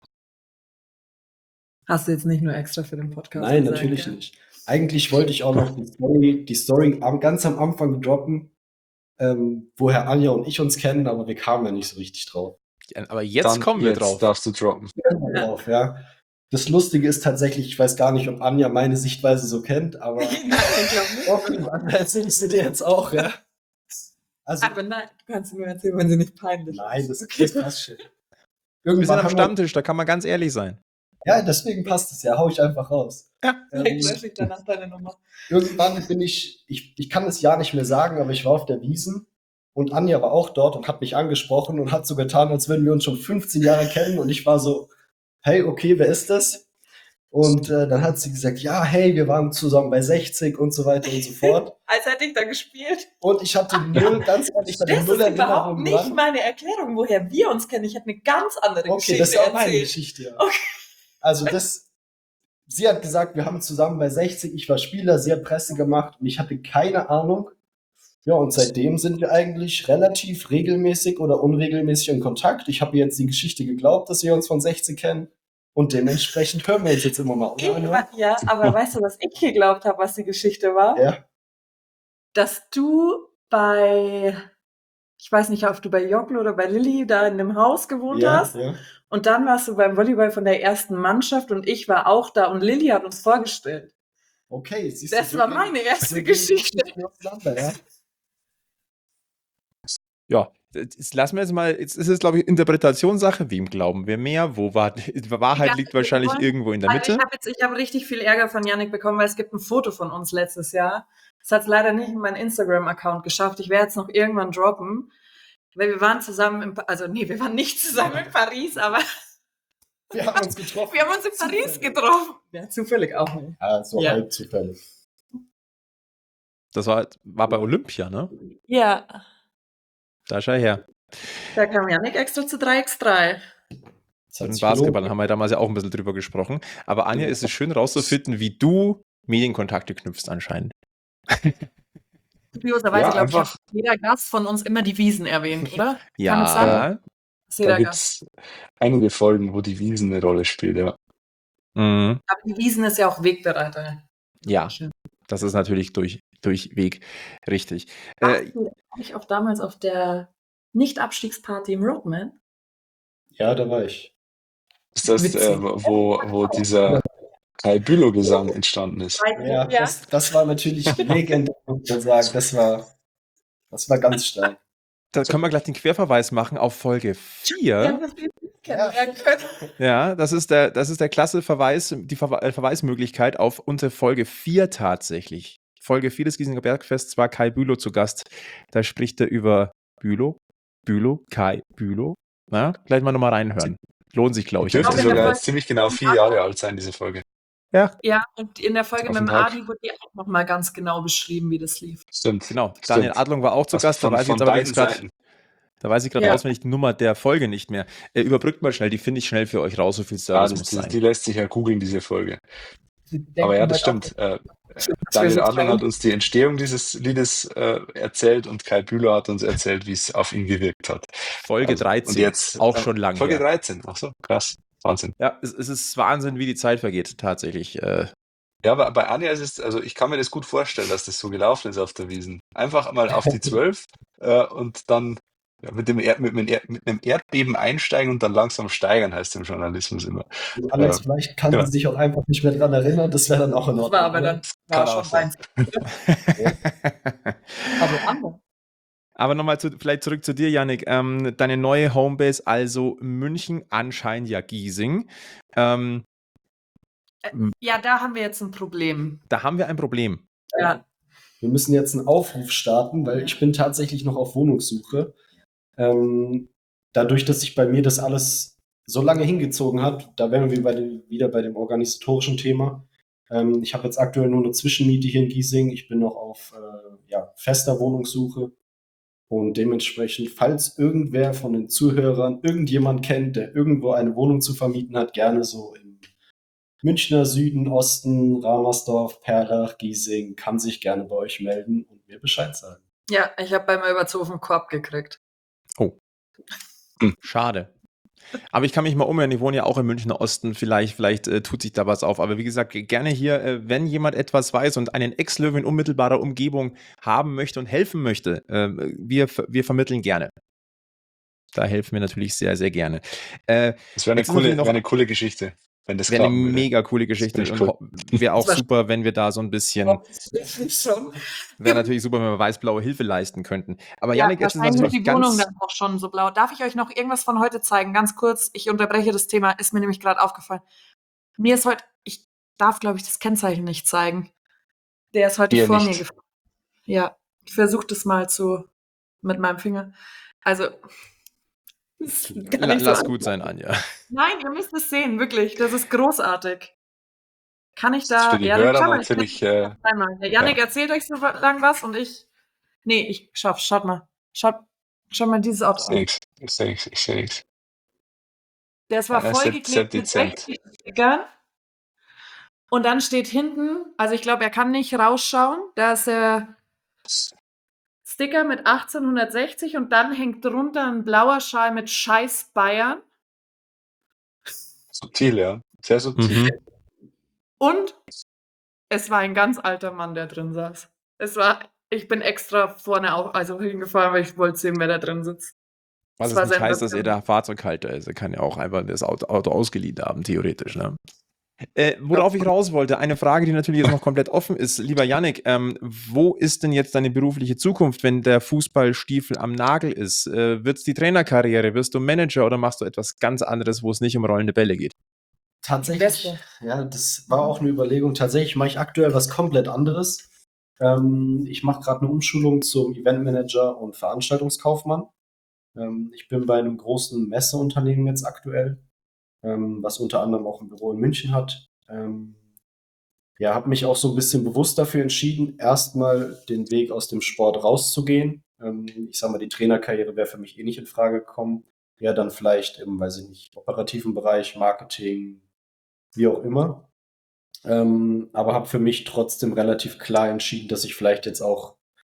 Hast du jetzt nicht nur extra für den Podcast Nein, gesagt, natürlich gell? nicht. Eigentlich wollte ich auch noch die Story, die Story am, ganz am Anfang droppen, ähm, woher Anja und ich uns kennen, aber wir kamen ja nicht so richtig drauf. Ja, aber jetzt Dann kommen wir jetzt drauf. darfst du droppen. Ja. Drauf, ja. Das Lustige ist tatsächlich, ich weiß gar nicht, ob Anja meine Sichtweise so kennt, aber Nein, ich glaube nicht. doch, Anja erzähle ich sie dir jetzt auch, ja. Also, Aber nein, du kannst nur erzählen, wenn sie nicht peinlich nein, ist. das, das passt schon. Wir sind Irgendwann am haben wir, Stammtisch, da kann man ganz ehrlich sein. ja, deswegen passt es ja, hau ich einfach raus. Ja. Vielleicht Ähm, lösche ich danach deine Nummer. Irgendwann bin ich, ich, ich kann das Jahr nicht mehr sagen, aber ich war auf der Wiesn und Anja war auch dort und hat mich angesprochen und hat so getan, als würden wir uns schon fünfzehn Jahre kennen und ich war so, hey, okay, wer ist das? Und äh, dann hat sie gesagt, ja, hey, wir waren zusammen bei sechzig und so weiter und so fort. Als hätte ich da gespielt. Und ich hatte null, ganz ehrlich, ich hatte Das null ist überhaupt Erinnerungen nicht dran. meine Erklärung, woher wir uns kennen. Ich hätte eine ganz andere Okay, Geschichte das ist auch meine erzählt. Geschichte, ja. Okay. Also das, sie hat gesagt, wir haben zusammen bei sechzig, ich war Spieler, sie hat Presse gemacht und ich hatte keine Ahnung. Ja, und seitdem sind wir eigentlich relativ regelmäßig oder unregelmäßig in Kontakt. Ich habe ihr jetzt die Geschichte geglaubt, dass wir uns von sechzig kennen und dementsprechend hören wir uns jetzt immer mal. Ich, Oder, Anja? ja, aber weißt du, was ich geglaubt habe, was die Geschichte war? Ja, Dass du bei, ich weiß nicht, ob du bei Jockel oder bei Lilly da in dem Haus gewohnt ja, hast. ja. Und dann warst du beim Volleyball von der ersten Mannschaft und ich war auch da und Lilly hat uns vorgestellt. Okay, siehst Das du, war wir meine gehen- erste wir gehen Geschichte. nicht auseinander, ja. Ja, jetzt lassen wir jetzt mal, jetzt ist es, glaube ich, Interpretationssache. Wem glauben wir mehr? Wo war, Wahrheit Ja, liegt wahrscheinlich wollen- irgendwo in der Also Mitte. ich habe jetzt, ich habe richtig viel Ärger von Yannick bekommen, weil es gibt ein Foto von uns letztes Jahr. Das hat es leider nicht in meinen Instagram-Account geschafft. Ich werde es noch irgendwann droppen. Weil wir waren zusammen, in, Pa- also nee, wir waren nicht zusammen in Paris, aber Wir haben uns getroffen. wir haben uns in Paris Zufällig. getroffen. Ja, zufällig auch nicht. Ja, so Ja. halb zufällig. Das war, war bei Olympia, ne? Ja, Da schau her. da kam Yannick extra zu drei gegen drei. Das hat Und sich Basketball gelohnt. haben wir damals ja auch ein bisschen drüber gesprochen. Aber Anja, ist es schön rauszufinden, wie du Medienkontakte knüpfst anscheinend. Kurioserweise, Ja, glaube ich, hat einfach, jeder Gast von uns immer die Wiesen erwähnt, oder? Kann es sein? Ja. Dass da jeder gibt Gast. es einige Folgen, wo die Wiesen eine Rolle spielt, ja. Mhm. Aber die Wiesen ist ja auch Wegbereiter. Ja, Schön. das ist natürlich durch, durchweg richtig. Warst Äh, du eigentlich auch damals auf der Nicht-Abstiegsparty im Roadman? Ja, da war ich. Ist das, Witzig. äh, wo, wo dieser Kai Bülow-Gesang entstanden ist? Ja, das, das war natürlich legendär, muss man sagen. Das war, das war ganz stark. da können wir gleich den Querverweis machen auf Folge vier. dass wir nicht kennenlernen können. Ja, das ist der, das ist der klasse Verweis, die Verwe äh, Verweismöglichkeit auf unsere Folge vier tatsächlich. Folge vier des Giesinger Bergfests war Kai Bülow zu Gast. Da spricht er über Bülow, Bülow, Kai Bülow. Na, gleich mal nochmal reinhören. Lohnt sich, glaube ich. Dürfte Auch in der sogar Folge- jetzt ziemlich genau vier Jahre alt sein, diese Folge. Ja, Ja, und in der Folge Auf mit den dem Tag. Adi wurde ja auch nochmal ganz genau beschrieben, wie das lief. Stimmt. genau. Daniel Stimmt. Adlung war auch zu Also Gast. Da von, weiß ich von jetzt aber beiden jetzt gerade, Seiten. da weiß ich gerade Ja. auswendig die Nummer der Folge nicht mehr. Äh, überbrückt mal schnell, die finde ich schnell für euch raus. So viel Ja, Service das, muss das, sein. die lässt sich ja googeln, diese Folge. Die Aber ja, denken das halt auch, stimmt. Äh, dass wir Daniel so Adlung trauen. hat uns die Entstehung dieses Liedes äh, erzählt und Kai Bülow hat uns erzählt, wie es auf ihn gewirkt hat. Folge Also, dreizehn. und jetzt auch äh, schon lang Folge her. dreizehn. Ach so, krass. Wahnsinn. Ja, es, es ist Wahnsinn, wie die Zeit vergeht, tatsächlich. Äh, Ja, aber bei Anja ist es, also ich kann mir das gut vorstellen, dass das so gelaufen ist auf der Wiesn. Einfach mal auf die zwölf äh, und dann ja, mit, dem Erd, mit, mit, mit einem Erdbeben einsteigen und dann langsam steigern, heißt im Journalismus immer. Alex, Ja. vielleicht kann Ja. sie sich auch einfach nicht mehr dran erinnern. Das wäre dann auch in Das Ordnung. war aber oder? dann Kann war auch schon sein. deins. Also anders. Aber nochmal zu, vielleicht zurück zu dir, Yannick. Ähm, deine neue Homebase, also München, anscheinend ja Giesing. Ähm, Ja, da haben wir jetzt ein Problem. da haben wir ein Problem. Ja. Wir müssen jetzt einen Aufruf starten, weil ich bin tatsächlich noch auf Wohnungssuche. Ähm, dadurch, dass sich bei mir das alles so lange hingezogen hat, da wären wir bei dem, wieder bei dem organisatorischen Thema. Ähm, ich habe jetzt aktuell nur eine Zwischenmiete hier in Giesing. Ich bin noch auf äh, ja, fester Wohnungssuche. Und dementsprechend, falls irgendwer von den Zuhörern irgendjemand kennt, der irgendwo eine Wohnung zu vermieten hat, gerne so im Münchner Süden, Osten, Ramersdorf, Perlach, Giesing, kann sich gerne bei euch melden und mir Bescheid sagen. Ja, ich habe beim Überzofen einen Korb gekriegt. Schade. Aber ich kann mich mal umhören, ich wohne ja auch im Münchner Osten, vielleicht, vielleicht äh, tut sich da was auf. Aber wie gesagt, gerne hier, äh, wenn jemand etwas weiß und einen Ex-Löwe in unmittelbarer Umgebung haben möchte und helfen möchte, äh, wir, wir vermitteln gerne. Da helfen wir natürlich sehr, sehr gerne. Äh, Das wäre eine, Jetzt ist coole, natürlich noch- wär eine coole Geschichte, wenn das Wäre eine klappen würde. mega coole Geschichte Das und finde ich ho- wäre auch Das war- super, wenn wir da so ein bisschen, schon. wäre natürlich super, wenn wir weiß-blaue Hilfe leisten könnten. Aber Ja, Yannick, jetzt ist wahrscheinlich natürlich ist die Wohnung ganz, dann auch schon so blau. Darf ich euch noch irgendwas von heute zeigen? Ganz kurz, ich unterbreche das Thema, ist mir nämlich gerade aufgefallen. Mir ist heute, ich darf, glaube ich, das Kennzeichen nicht zeigen. Der ist heute Hier vor nicht. mir gefahren. Ja, ich versuche das mal zu mit meinem Finger. Also, das ist gar la, nicht so lass einfach. gut sein, Anja. Nein, ihr müsst es sehen, wirklich. Das ist großartig. Kann ich Das ist da. für die Ja, Hörer schau mal, natürlich, ich- äh, einmal. Der Janik erzählt euch so lang was und ich. Nee, ich schaff's. Schaut mal. Schaut, schaut mal dieses Auto Ich sehe an. nichts. Ich sehe nichts. Ich sehe nichts. Der war Ja, sehr- sehr vollgeklebt mit dezent. sechzig Stickern. Und dann steht hinten, also ich glaube, er kann nicht rausschauen, da ist der Sticker mit achtzehnhundertsechzig und dann hängt drunter ein blauer Schal mit Scheiß Bayern. Subtil, ja. Sehr subtil. Mhm. Und es war ein ganz alter Mann, der drin saß. Es war, ich bin extra vorne auch, also hingefahren, weil ich wollte sehen, wer da drin sitzt. Was Das es war nicht sehr heißt, dass er interessant. der Fahrzeughalter ist. Er kann ja auch einfach das Auto, Auto ausgeliehen haben, theoretisch. Ne? Äh, worauf ich raus wollte, eine Frage, die natürlich jetzt noch komplett offen ist. Lieber Yannick, ähm, wo ist denn jetzt deine berufliche Zukunft, wenn der Fußballstiefel am Nagel ist? Äh, wird es die Trainerkarriere? Wirst du Manager oder machst du etwas ganz anderes, wo es nicht um rollende Bälle geht? Tatsächlich, Beste. ja, das war auch eine Überlegung. Tatsächlich mache ich aktuell was komplett anderes. Ähm, ich mache gerade eine Umschulung zum Eventmanager und Veranstaltungskaufmann. Ähm, ich bin bei einem großen Messeunternehmen jetzt aktuell, ähm, was unter anderem auch ein Büro in München hat. Ähm, ja, habe mich auch so ein bisschen bewusst dafür entschieden, erstmal den Weg aus dem Sport rauszugehen. Ähm, ich sag mal, die Trainerkarriere wäre für mich eh nicht in Frage gekommen. Ja, dann vielleicht im, weiß ich nicht, operativen Bereich, Marketing, wie auch immer. Ähm, aber habe für mich trotzdem relativ klar entschieden, dass ich vielleicht jetzt auch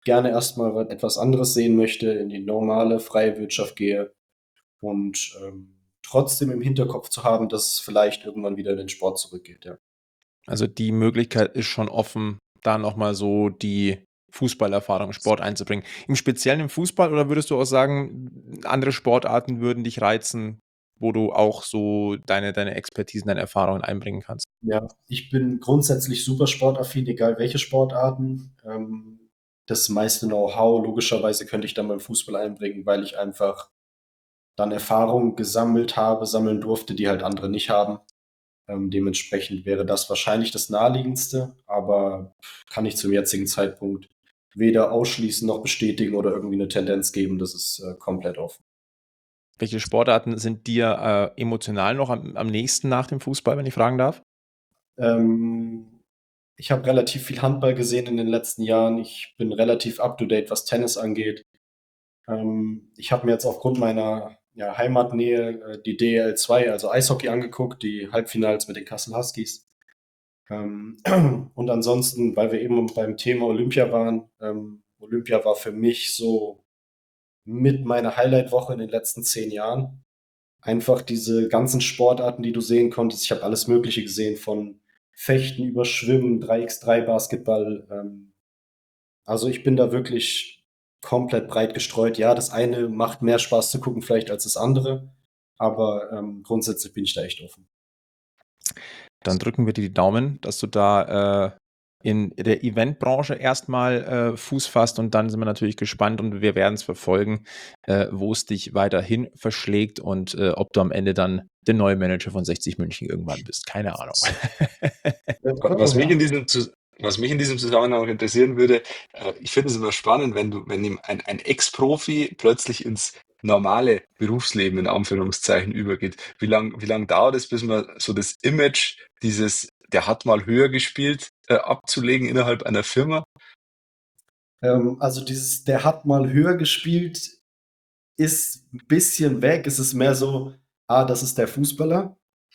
gerne erstmal etwas anderes sehen möchte, in die normale freie Wirtschaft gehe und ähm, trotzdem im Hinterkopf zu haben, dass es vielleicht irgendwann wieder in den Sport zurückgeht, ja. Also die Möglichkeit ist schon offen, da nochmal so die Fußballerfahrung im Sport einzubringen. Im Speziellen im Fußball oder würdest du auch sagen, andere Sportarten würden dich reizen, wo du auch so deine, deine Expertisen, deine Erfahrungen einbringen kannst? Ja, ich bin grundsätzlich super sportaffin, egal welche Sportarten. Ähm, das meiste Know-how, logischerweise, könnte ich dann beim Fußball einbringen, weil ich einfach dann Erfahrungen gesammelt habe, sammeln durfte, die halt andere nicht haben. Ähm, dementsprechend wäre das wahrscheinlich das Naheliegendste, aber kann ich zum jetzigen Zeitpunkt weder ausschließen noch bestätigen oder irgendwie eine Tendenz geben. Das ist äh, komplett offen. Welche Sportarten sind dir äh, emotional noch am, am nächsten nach dem Fußball, wenn ich fragen darf? Ähm, ich habe relativ viel Handball gesehen in den letzten Jahren. Ich bin relativ up-to-date, was Tennis angeht. Ähm, ich habe mir jetzt aufgrund meiner ja, Heimatnähe äh, die D E L zwei, also Eishockey, angeguckt, die Halbfinals mit den Kassel Huskies. Ähm, und ansonsten, weil wir eben beim Thema Olympia waren, ähm, Olympia war für mich so mit meiner Highlight-Woche in den letzten zehn Jahren. Einfach diese ganzen Sportarten, die du sehen konntest. Ich habe alles Mögliche gesehen, von Fechten über Schwimmen, drei gegen drei Basketball. Ähm, also ich bin da wirklich komplett breit gestreut. Ja, das eine macht mehr Spaß zu gucken vielleicht als das andere, aber ähm, grundsätzlich bin ich da echt offen. Dann drücken wir dir die Daumen, dass du da äh, in der Eventbranche erstmal äh, Fuß fasst und dann sind wir natürlich gespannt und wir werden es verfolgen, äh, wo es dich weiterhin verschlägt und äh, ob du am Ende dann der neue Manager von sechzig München irgendwann bist. Keine Ahnung. Was mich in diesem, Zus- was mich in diesem Zusammenhang interessieren würde, äh, ich finde es immer spannend, wenn du, wenn ihm ein, ein Ex-Profi plötzlich ins normale Berufsleben in Anführungszeichen übergeht. Wie lang, wie lang dauert es, bis man so das Image dieses, der hat mal höher gespielt, äh, abzulegen innerhalb einer Firma? Ähm, also dieses, der hat mal höher gespielt, ist ein bisschen weg. Es ist mehr so, ah, das ist der Fußballer.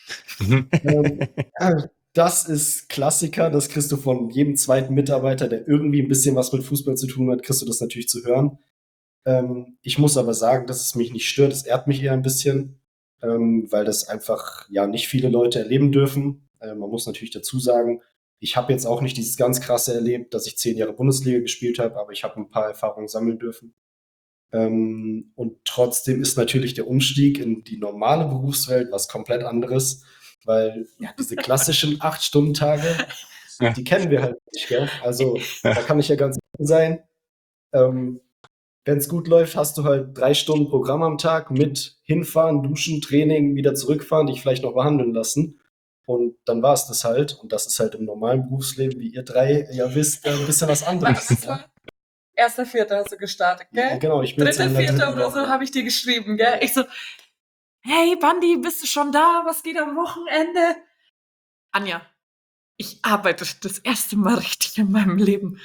Ähm, äh, das ist Klassiker, das kriegst du von jedem zweiten Mitarbeiter, der irgendwie ein bisschen was mit Fußball zu tun hat, kriegst du das natürlich zu hören. Ähm, ich muss aber sagen, dass es mich nicht stört. Es ehrt mich eher ein bisschen, ähm, weil das einfach ja nicht viele Leute erleben dürfen. Äh, man muss natürlich dazu sagen, ich habe jetzt auch nicht dieses ganz krasse erlebt, dass ich zehn Jahre Bundesliga gespielt habe, aber ich habe ein paar Erfahrungen sammeln dürfen. Ähm, und trotzdem ist natürlich der Umstieg in die normale Berufswelt was komplett anderes, weil ja, diese klassischen acht-Stunden-Tage, Ja. die kennen wir halt nicht, gell? Also da kann ich ja ganz offen sein. Ähm, Wenn es gut läuft, hast du halt drei Stunden Programm am Tag mit hinfahren, duschen, Training, wieder zurückfahren, dich vielleicht noch behandeln lassen. Und dann war es das halt. Und das ist halt im normalen Berufsleben, wie ihr drei ja wisst, äh, ein bisschen was anderes. Was Ja. war? Erster Vierter hast du gestartet, Ja, gell? genau, ich bin jetzt Dritter, in der Vierter dritten oder so Woche. habe ich dir geschrieben, gell? Ich so, hey Bandi, bist du schon da? Was geht am Wochenende? Anja, ich arbeite das erste Mal richtig in meinem Leben.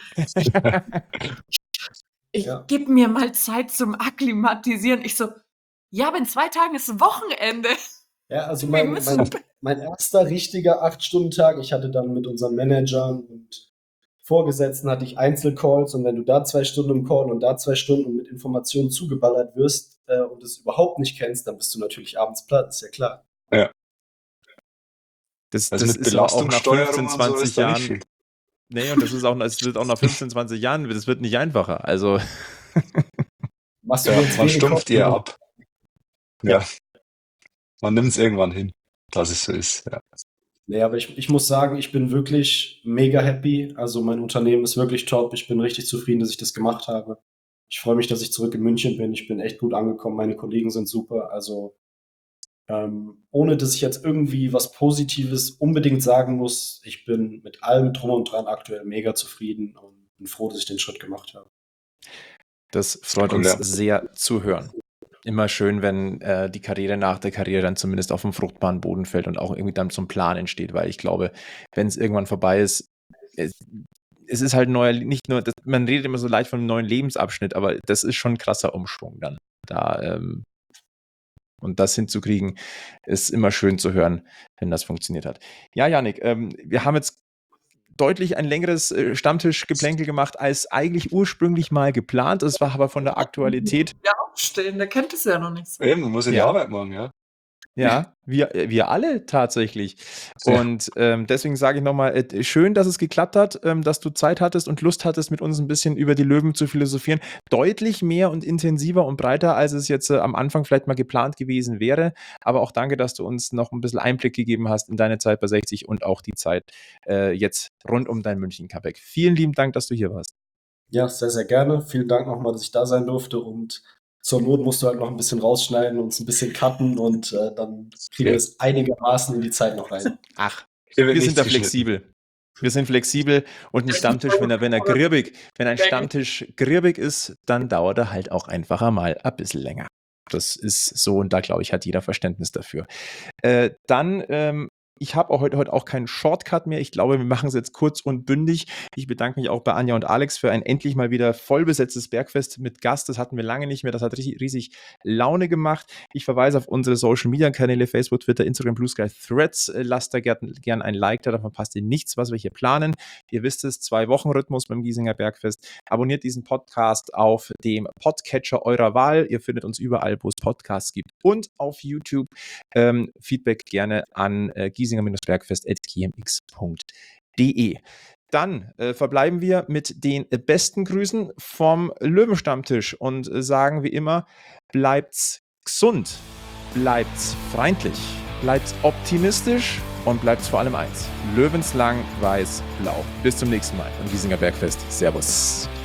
Ich Ja. gebe mir mal Zeit zum Akklimatisieren. Ich so, ja, aber in zwei Tagen ist Wochenende. Ja, also Wir mein, müssen. mein, mein erster richtiger acht-Stunden-Tag, ich hatte dann mit unseren Managern und Vorgesetzten hatte ich Einzelcalls und wenn du da zwei Stunden im Call und da zwei Stunden und mit Informationen zugeballert wirst äh, und es überhaupt nicht kennst, dann bist du natürlich abends platt, ist ja klar. Ja. Das, Also das mit ist aber auch nach Belastungssteuerung fünfzehn, und so zwanzig ist da nicht Jahren. viel. Nee, und das ist auch, es wird auch nach fünfzehn, zwanzig Jahren, das wird nicht einfacher. Also, Machst du dir Ja, jetzt man wenig stumpft Kopf? eher ab. Ja. Ja. Man nimmt es irgendwann hin, dass es so ist. Ja. Nee, aber ich, ich muss sagen, ich bin wirklich mega happy. Also mein Unternehmen ist wirklich top. Ich bin richtig zufrieden, dass ich das gemacht habe. Ich freue mich, dass ich zurück in München bin. Ich bin echt gut angekommen. Meine Kollegen sind super. Also ähm, ohne dass ich jetzt irgendwie was Positives unbedingt sagen muss, ich bin mit allem drum und dran aktuell mega zufrieden und bin froh, dass ich den Schritt gemacht habe. das freut Cool, uns ja. sehr zu hören. Immer schön, wenn äh, die Karriere nach der Karriere dann zumindest auf dem fruchtbaren Boden fällt und auch irgendwie dann zum Plan entsteht, weil ich glaube, wenn es irgendwann vorbei ist, es, es ist halt ein neuer, nicht nur, das, man redet immer so leicht von einem neuen Lebensabschnitt, aber das ist schon ein krasser Umschwung dann. Da, ähm, und das hinzukriegen, ist immer schön zu hören, wenn das funktioniert hat. Ja, Jannik, ähm, wir haben jetzt deutlich ein längeres äh, Stammtischgeplänkel gemacht, als eigentlich ursprünglich mal geplant. Es war aber von der Aktualität. Ja, aufstehen, der kennt es ja noch nicht so. Eben, man muss ja die Ja. Arbeit machen, ja. Ja, wir, wir alle tatsächlich. Ja. Und ähm, deswegen sage ich nochmal, äh, schön, dass es geklappt hat, ähm, dass du Zeit hattest und Lust hattest, mit uns ein bisschen über die Löwen zu philosophieren. Deutlich mehr und intensiver und breiter, als es jetzt äh, am Anfang vielleicht mal geplant gewesen wäre. Aber auch danke, dass du uns noch ein bisschen Einblick gegeben hast in deine Zeit bei sechzig und auch die Zeit äh, jetzt rund um dein München-Comeback. Vielen lieben Dank, dass du hier warst. Ja, sehr, sehr gerne. Vielen Dank nochmal, dass ich da sein durfte. Und zur Not musst du halt noch ein bisschen rausschneiden, uns ein bisschen cutten und äh, dann kriegen Ja. wir es einigermaßen in die Zeit noch rein. Ach, Hier wird wir sind nichts da geschnitten. flexibel. Wir sind flexibel und ein Stammtisch, wenn er, wenn er grirbig, wenn ein Stammtisch grirbig ist, dann dauert er halt auch einfacher mal ein bisschen länger. Das ist so und da, glaube ich, hat jeder Verständnis dafür. Äh, dann, ähm, ich habe auch heute, heute auch keinen Shortcut mehr. Ich glaube, wir machen es jetzt kurz und bündig. Ich bedanke mich auch bei Anja und Alex für ein endlich mal wieder vollbesetztes Bergfest mit Gast. Das hatten wir lange nicht mehr. Das hat riesig, riesig Laune gemacht. Ich verweise auf unsere Social-Media-Kanäle, Facebook, Twitter, Instagram, Blue Sky, Threads. Äh, Lasst da gern, gern ein Like da, davon passt ihr nichts, was wir hier planen. Ihr wisst es, zwei Wochen Rhythmus beim Giesinger Bergfest. Abonniert diesen Podcast auf dem Podcatcher eurer Wahl. Ihr findet uns überall, wo es Podcasts gibt und auf YouTube. Ähm, Feedback gerne an äh, giesinger-bergfest at gmx punkt de. Dann äh, verbleiben wir mit den äh, besten Grüßen vom Löwenstammtisch und äh, sagen wie immer, bleibt's gesund, bleibt's freundlich, bleibt's optimistisch und bleibt's vor allem eins, löwenslang weiß-blau. Bis zum nächsten Mal beim Giesinger Bergfest. Servus.